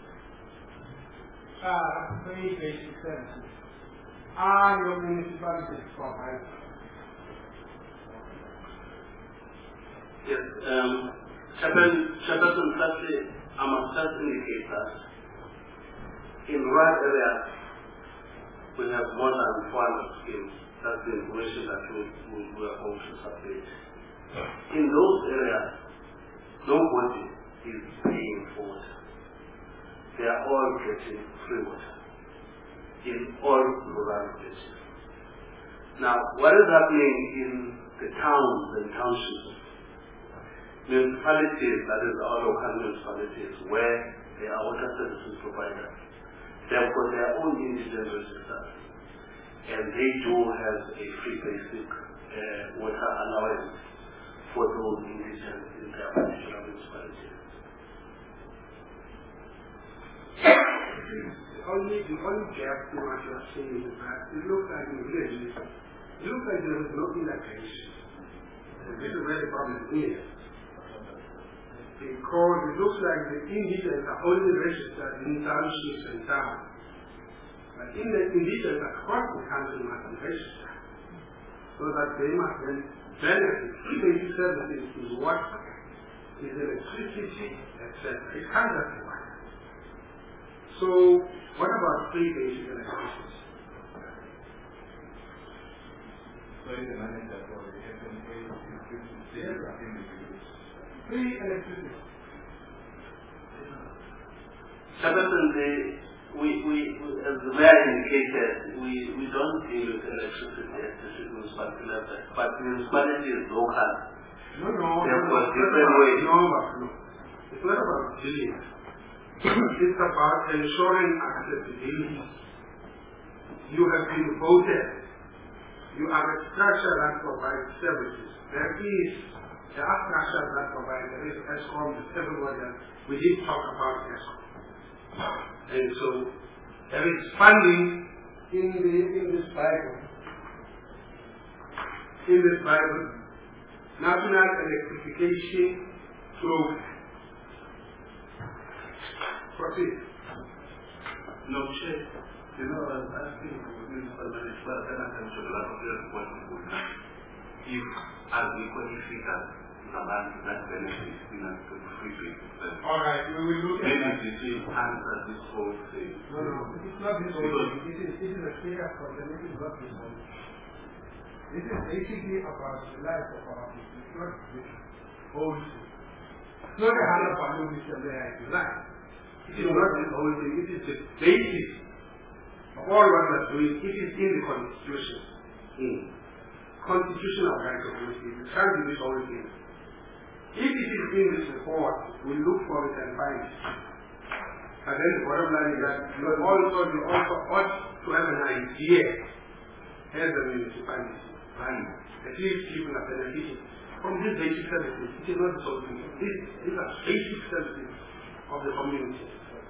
Uh, free basic services. Are your municipalities provided? Yes, um, Chairperson, firstly, I must just indicate that in rural areas we have more than four hundred schemes. That's the information that we, we, we are going to submit. In those areas, nobody is paying for water. They are all getting free water in all rural places. Now, what is happening in the towns and townships, municipalities, that is our local municipalities, where they are water services providers, they have got their own indigent registers, and they do have a free basic uh, water allowance for those indigents in their particular municipality. The only, the only gap in what you are saying is that it looks like in villages, it looks like there is no integration. And this is where the problem is. Because it looks like the indigents are only registered in townships and towns. But in the indigents across the country must be registered, so that they must then benefit. Free basic services is water, is electricity, et cetera. It can't just be water. So, what about free basic electricity? Free electricity. Chairperson, we, we, as the mayor indicated, we, we don't deal with electricity at the municipality level, but the municipality is local. No, no, Therefore, no, different no, ways. no, no. It's not about dealing. It's about ensuring accessibility. You have been voted. You are a structure that provides services. There is there are structures that provide. There is ESCOM, there's everybody else. We did talk about ESCOM. And so there is funding in the in this Bible. In this Bible, National Electrification Program. Proceed. No, Chair. You know, I was asking the municipal manager and I can show the lack of their support if, as we qualify the land that benefits in a free basic service. All right, we will look at that. Maybe this will answer this whole thing. No, no, it is not this whole thing. This is, this is a clear problem. This is not this whole thing. This is basically about the life of our people. It's not this whole thing. It's not a hundred value system there is life. It is not this whole thing. It is the basis of all what we are doing. It is in the Constitution. In constitutional rights of those people. It can't be this whole thing. If it is in this report, we look for it and find it. And then the bottom line is that you also, you also ought to have an idea as a municipality, and at least people are benefiting from these basic services. It is not the sort of thing. These, these are basic services of the community.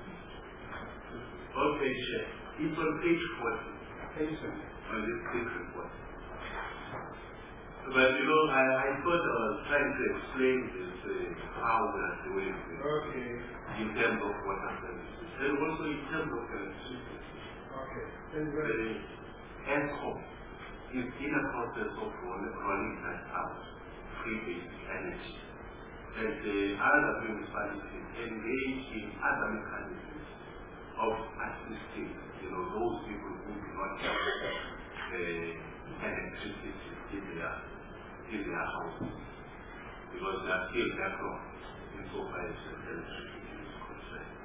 Okay, Chair. It's on page forty. Thank you, sir. On this page report. But you know, I, I thought I was trying to explain this, uh, how we are doing this Okay. in terms of water services and also in terms of electricity. Okay. Thank you very much. The ESCOM is in a process of rolling rolling that out, free basic energy. And the other municipalities engage in other mechanisms of assisting, you know, those people who do not have uh, electricity in their, in their houses, because they are still backlogged insofar as electricity is concerned.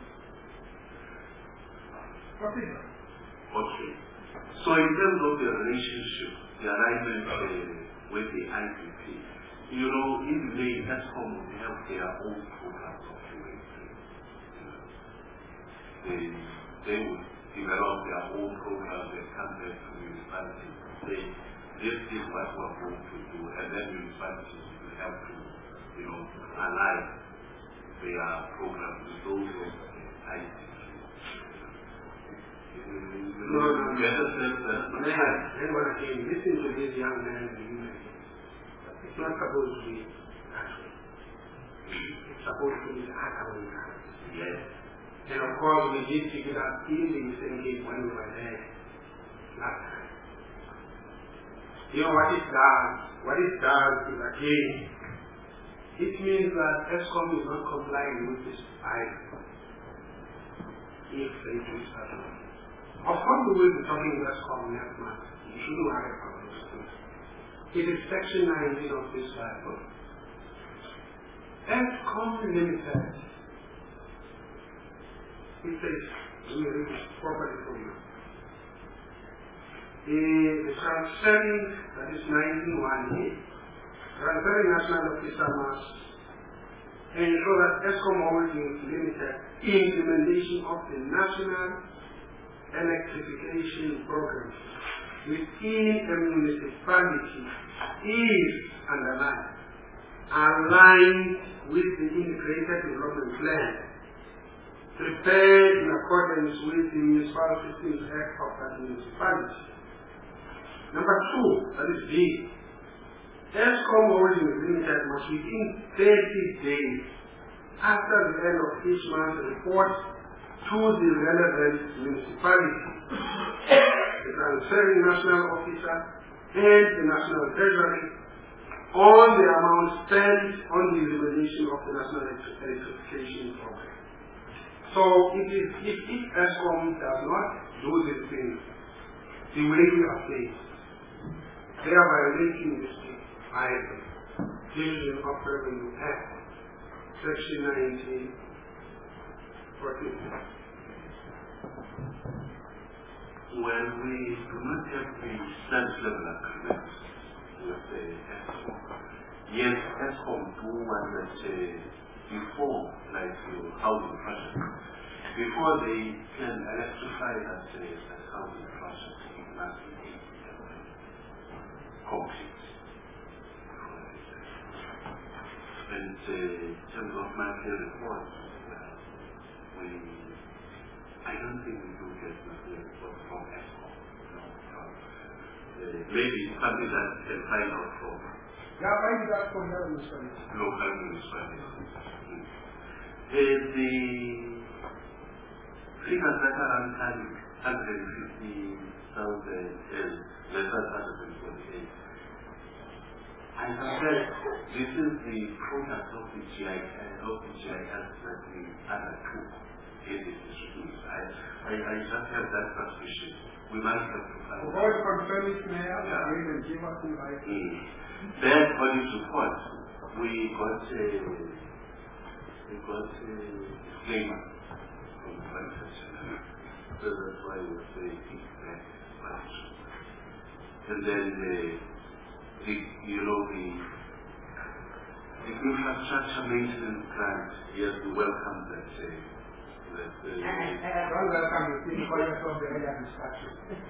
Okay. Okay. So in terms of the relationship, the alignment uh, with the I D P, you know, in the way ESCOM will have their own programs of doing things. You know, they, they will develop their own programs and come back to municipalities and say, this is what we are going to do, and then municipalities will have to, you know, align their programs with those of the I D P. No, no, no. Anyone again, listen to this young man. It's not supposed to be that way. It's supposed to be the other way around. Yes. And of course, we did figure out easily the same case when we were there last time. You know what it does? What it does is again, it means that ESCOM is not complying with this Bible. If they do such a thing. Of course, we will be talking ESCOM next month. You shouldn't worry about those things. It is section nineteen of this Bible. ESCOM Limited. It says, let me read it properly for you. The, the transferring, that is nineteen one A, transferring national officer must ensure that ESCOM Holdings Limited implementation of the national electrification program within a municipality is underlined, aligned with the integrated development plan prepared in accordance with the Municipal Systems Act of that municipality. Number two, that is B, ESCOM Holdings Limited must within thirty days after the end of each month report to the relevant municipality, the transferring national officer and the national treasury on the amount spent on the implementation of the national electrification program. So it is, if, if ESCOM does not do these things the way we are saying, they are violating this Bible, Division of Revenue Act, Section nineteen. When we do not have the service level agreement with the ESCOM, yes, ESCOM do want that uh, before, like your housing project, before they can electrify that, uh, that housing project, it must be complete. And uh, in terms of monthly reports, we, I don't think we do get monthly reports from ESCOM. No, no. Uh, maybe something that we can find out from Yeah, why is that from local municipalities? Local municipalities. Mm. Uh, the figures that are running one hundred fifty thousand and less than one hundred twenty-eight. I suspect this is the product of the G I S, of the G I S that we undertook in this distribution. I, I, I just have that suspicion. We might have to find out. Avoid confirming Mayor, Yeah. and give us the right. Mm. That audit report, we got a, we got a disclaimer from the Vice Chancellor. So that's why we say it's that much. And then the, the, you know, the, the infrastructure maintenance grant, yes, we welcome that. Uh, that uh, Don't welcome you, please call us from the earlier discussion.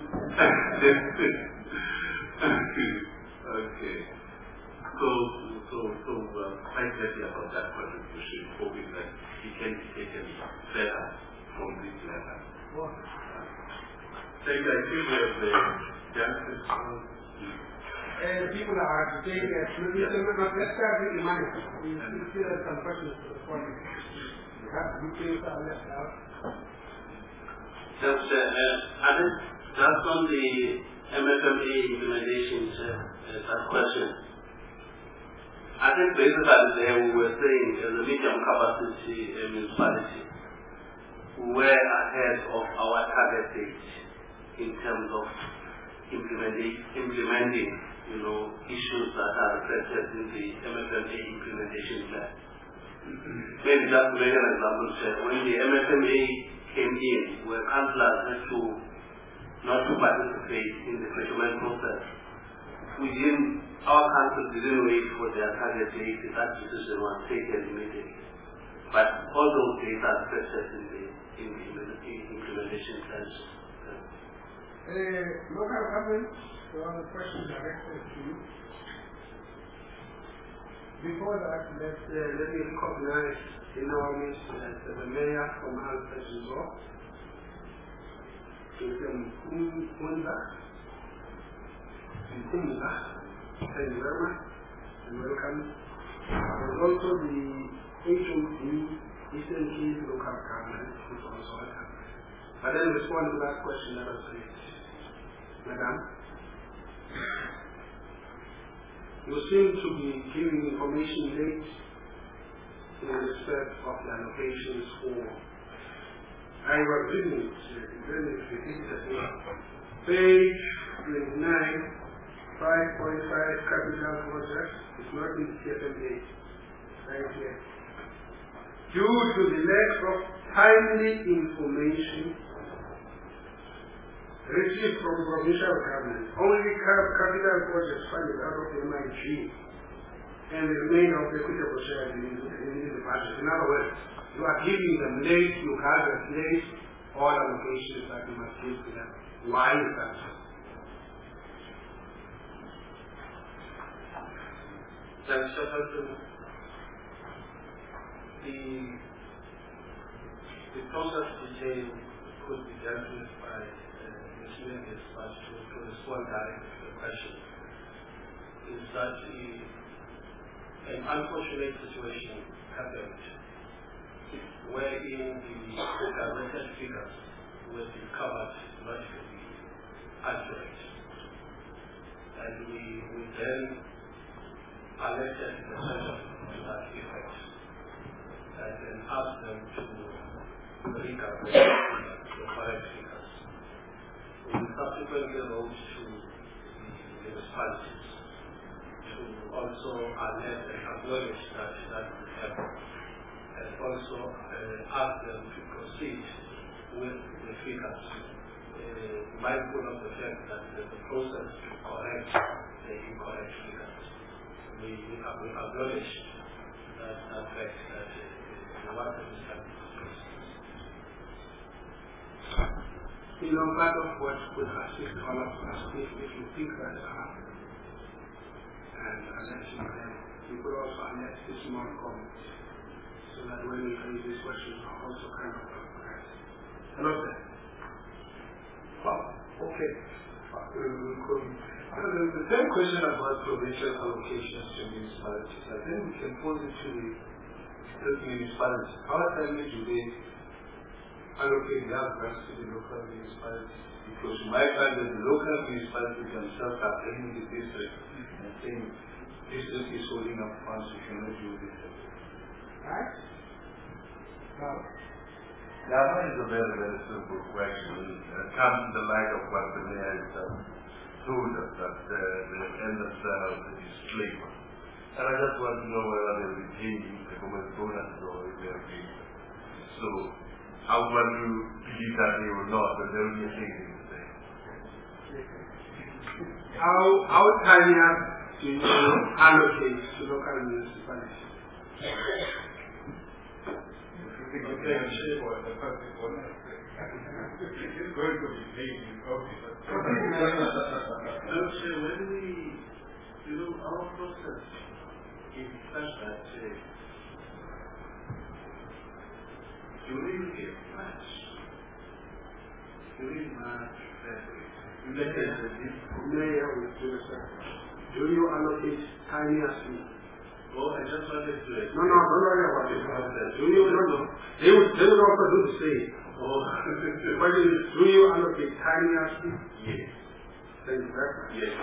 Okay. So, so, so uh, quite happy about that contribution, hoping that it can be taken further from this level. Uh, thank you. I think we have the answers. uh, people are saying that let's start with the money. We still have some questions to respond to. We have details are left out. That's, uh, uh, I think that's on the M F M A implementation, uh, uh, that question. I think basically there we were saying as a medium capacity uh, municipality, we were ahead of our target date in terms of implementing, implementing you know, issues that are reflected in the M F M A implementation plan. Maybe just to make an example, sir, when the M F M A came in, where councillors had to not to participate in the procurement process, we didn't, our council didn't wait for their target date, that decision was taken immediately. But all those dates are reflected in the, in the implementation plans. Uh, local government, there are questions directed to you. Before that, let's, uh, let me recognize in our midst uh, the mayor from Alfred Resort, Munda, Munda. Thank you very much and welcome. There's also the H O D, Eastern Cape Local Government, who's also welcome. But then respond to that question that was raised. Madam, you seem to be giving information late in respect of the allocations for, I was reading it, then it's repeated here. Page twenty-nine, five point five capital projects is not in C F M A. Right here. Due to the lack of timely information received from provincial government, only capital projects funded out of the M I G and the remainder of the equitable share in the budget. In other words, you are giving them late, you have a late, all allocations that you must give to them. Why is that so? Thanks, Chairperson. The, the process detail could be dealt with by this, but to, to respond directly to the question, is that the, an unfortunate situation happened wherein the governmental figures were discovered not to be accurate. And we, we then alerted the center to that effect and then asked them to recalculate the correct figures. We subsequently wrote to the municipalities to also alert and acknowledge that that would happen, and also uh, ask them to proceed with the figures, uh, mindful of the fact that there's a process to correct the incorrect figures. We, we, we acknowledge that, that fact that uh, we want to understand this process. You know, part of what could assist all of us, if, if you think that uh, and unless you can, you could also annex this small comment so that when we raise these questions are also kind of correct. Hello, sir. Well, okay. Uh, the, the same question about provincial allocations to municipalities, I think we can pose it to the state municipalities. How timely do they allocate their grants to the local municipalities? Because you might find that the local municipalities themselves are telling the district and saying, district is holding up funds, we cannot do this. Right? Well, that is a very, very simple question. It comes in the light of what the mayor has uh, told us, that uh, the N S L is labor. And I just want to know whether they will be paying the government bonus or if they are paying. So, I want to believe that they will not, but there will be a thing in the same. How, how tiny do you allocate to local municipalities? It's going to be paid in profit. So when we, you know, our process is such that uh, during the March, during March, February, Mayor will do the Do you allocate timeously? Oh, I just wanted to... No, no, don't worry about it. Do you not? They would, they would also do the same. Oh, the question is, do you allocate timeously? yes. Thank you very much. Yes.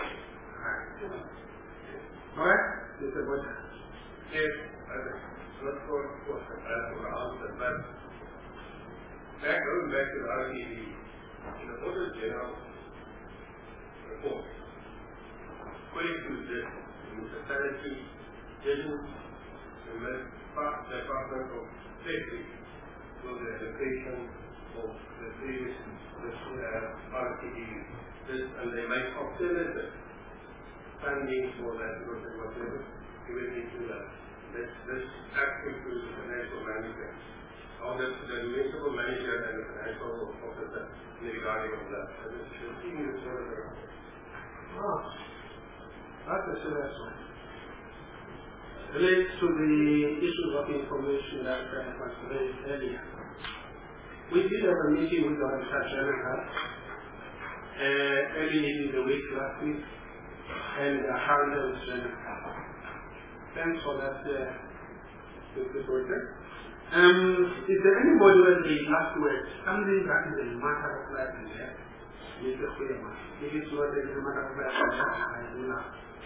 All right, Mister Butcher. Yes, not for for for answer, but back going back to the R T D, in the Auditor General report, according to this, the Sanitary didn't the Department of Safety for the allocation of the previous uh, R T D, this, and they make alternative funding for that because they were never given into that. This, this act includes the financial manager, or the, the municipal manager and the financial officer in regarding of that. And it's fifteen years old. Oh, that's a serious one. Relates to the issues of information that I was raised earlier. We did have a meeting with the Auditor General uh, early in the week last week, and the Harlem General. Thanks for that, uh, Mister Project. Um, is there anybody with the last word? Something that is a matter of life and death? Mister Kuyama. If it's not a matter of life and death, I do not.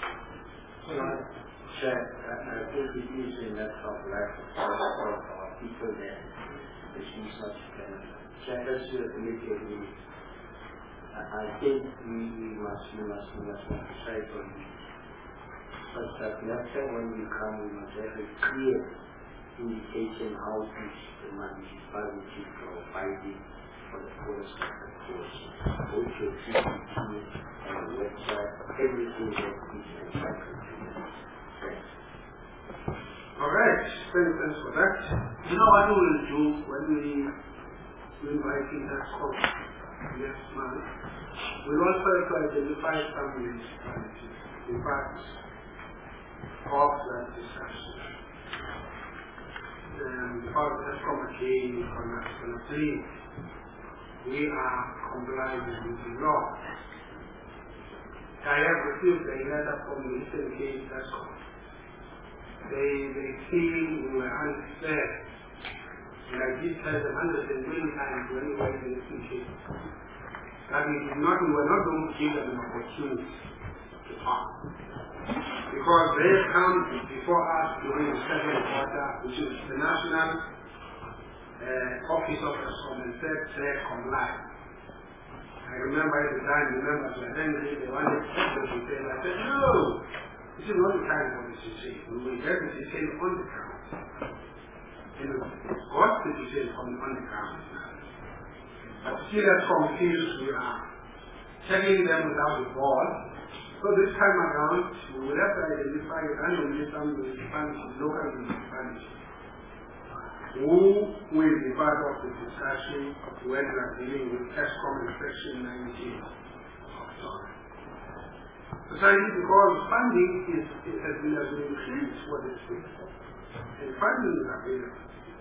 Chair, I think it is a matter of life for our people there, which is not Chair, as you have indicated, I think we, we must, we must, we must not try for you. But that next time when we come, we must have a clear indication how much the municipality is providing for the forest of the course. Both your C C T V and the website, everything that is entitled to them. Thanks. All right, thanks, thanks for that. You know what we will do when we invite in that course next month? We'll also have to identify some municipalities in fact of that discussion. And because that's from a change from national police, we are complying with the law. I have received a letter from the Eastern Cape Escom. They, they feel we were unfair. And I did tell them hundreds and many times when we were in the Eastern Cape that we did not, we were not going to give them an opportunity to talk. Because they come before us during the second quarter, which is the National uh, Office of Escom, and said, they comply. I remember at the time, the members were angry, they wanted to get the detail. I said, no, this is not the time for this detail. We will get the detail on the ground. And we've got the detail on, on the ground. But see that confused we are. Telling them without the ball. So this time around, we will have to identify randomly some municipalities, local municipalities, who will be part of the discussion when we are dealing with Escom in Section nineteen of the law. Precisely because funding is, it has been, has been increased for this thing. And funding is available.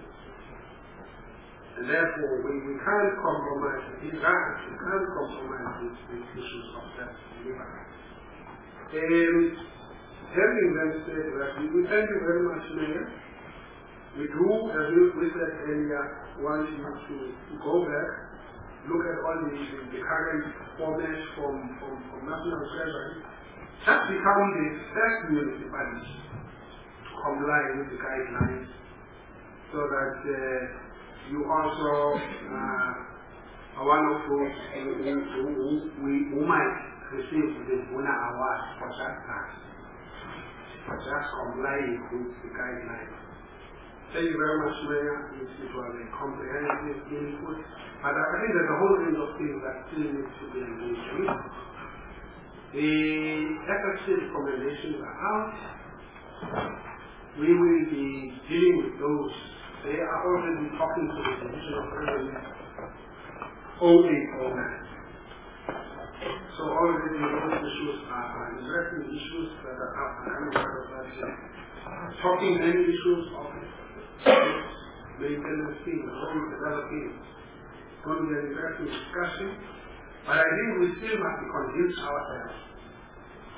And therefore, we, we can't compromise these rights, we can't compromise these, these issues of that liberty. And having them said that, we thank you very much, Mayor. We do, as we said earlier, want you to, to go back, look at all the, the, the current formats from, from, from National Treasury, just become the first municipality to comply with the guidelines, so that uh, you also uh, are one of those who, who, who, who, who might receive the Buna Award for that tax, for just complying with the guidelines. Thank you very much, Mayor. It was a comprehensive input. But I think there's a whole range of things that still need to be engaged with. The F F C recommendations are out. We will be dealing with those. They are already talking to the Division of Revenue oh eight oh nine. So already those issues are, are interesting issues that are up and coming out of that. Talking many issues of maintenance things, home developing. It's going to be an interesting discussion. But I think we still must be convinced ourselves to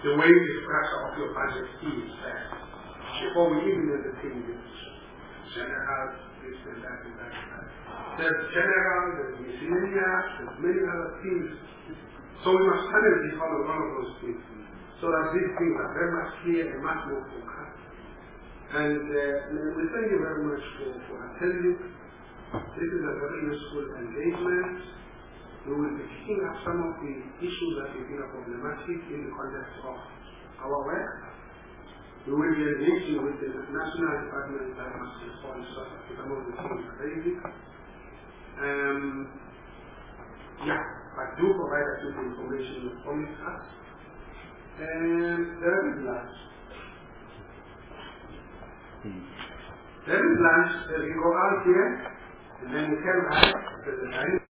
the way the structure of your budget is first, before we even entertain this general, this and that and that and that. There's general, there's miscellaneous, there's many other things. So we must challenge all of, all of those things, so that these things are very much clear and much more focused. And uh, we thank you very much for, for attending. This is a very useful engagement. We will be picking up some of the issues that we think are problematic in the context of our work. We will be engaging with the national department that must respond to some of the things are raising. Um, yeah, but do provide us with the information you promised us. And there is lunch. There is lunch. There we go out here, and then we can have the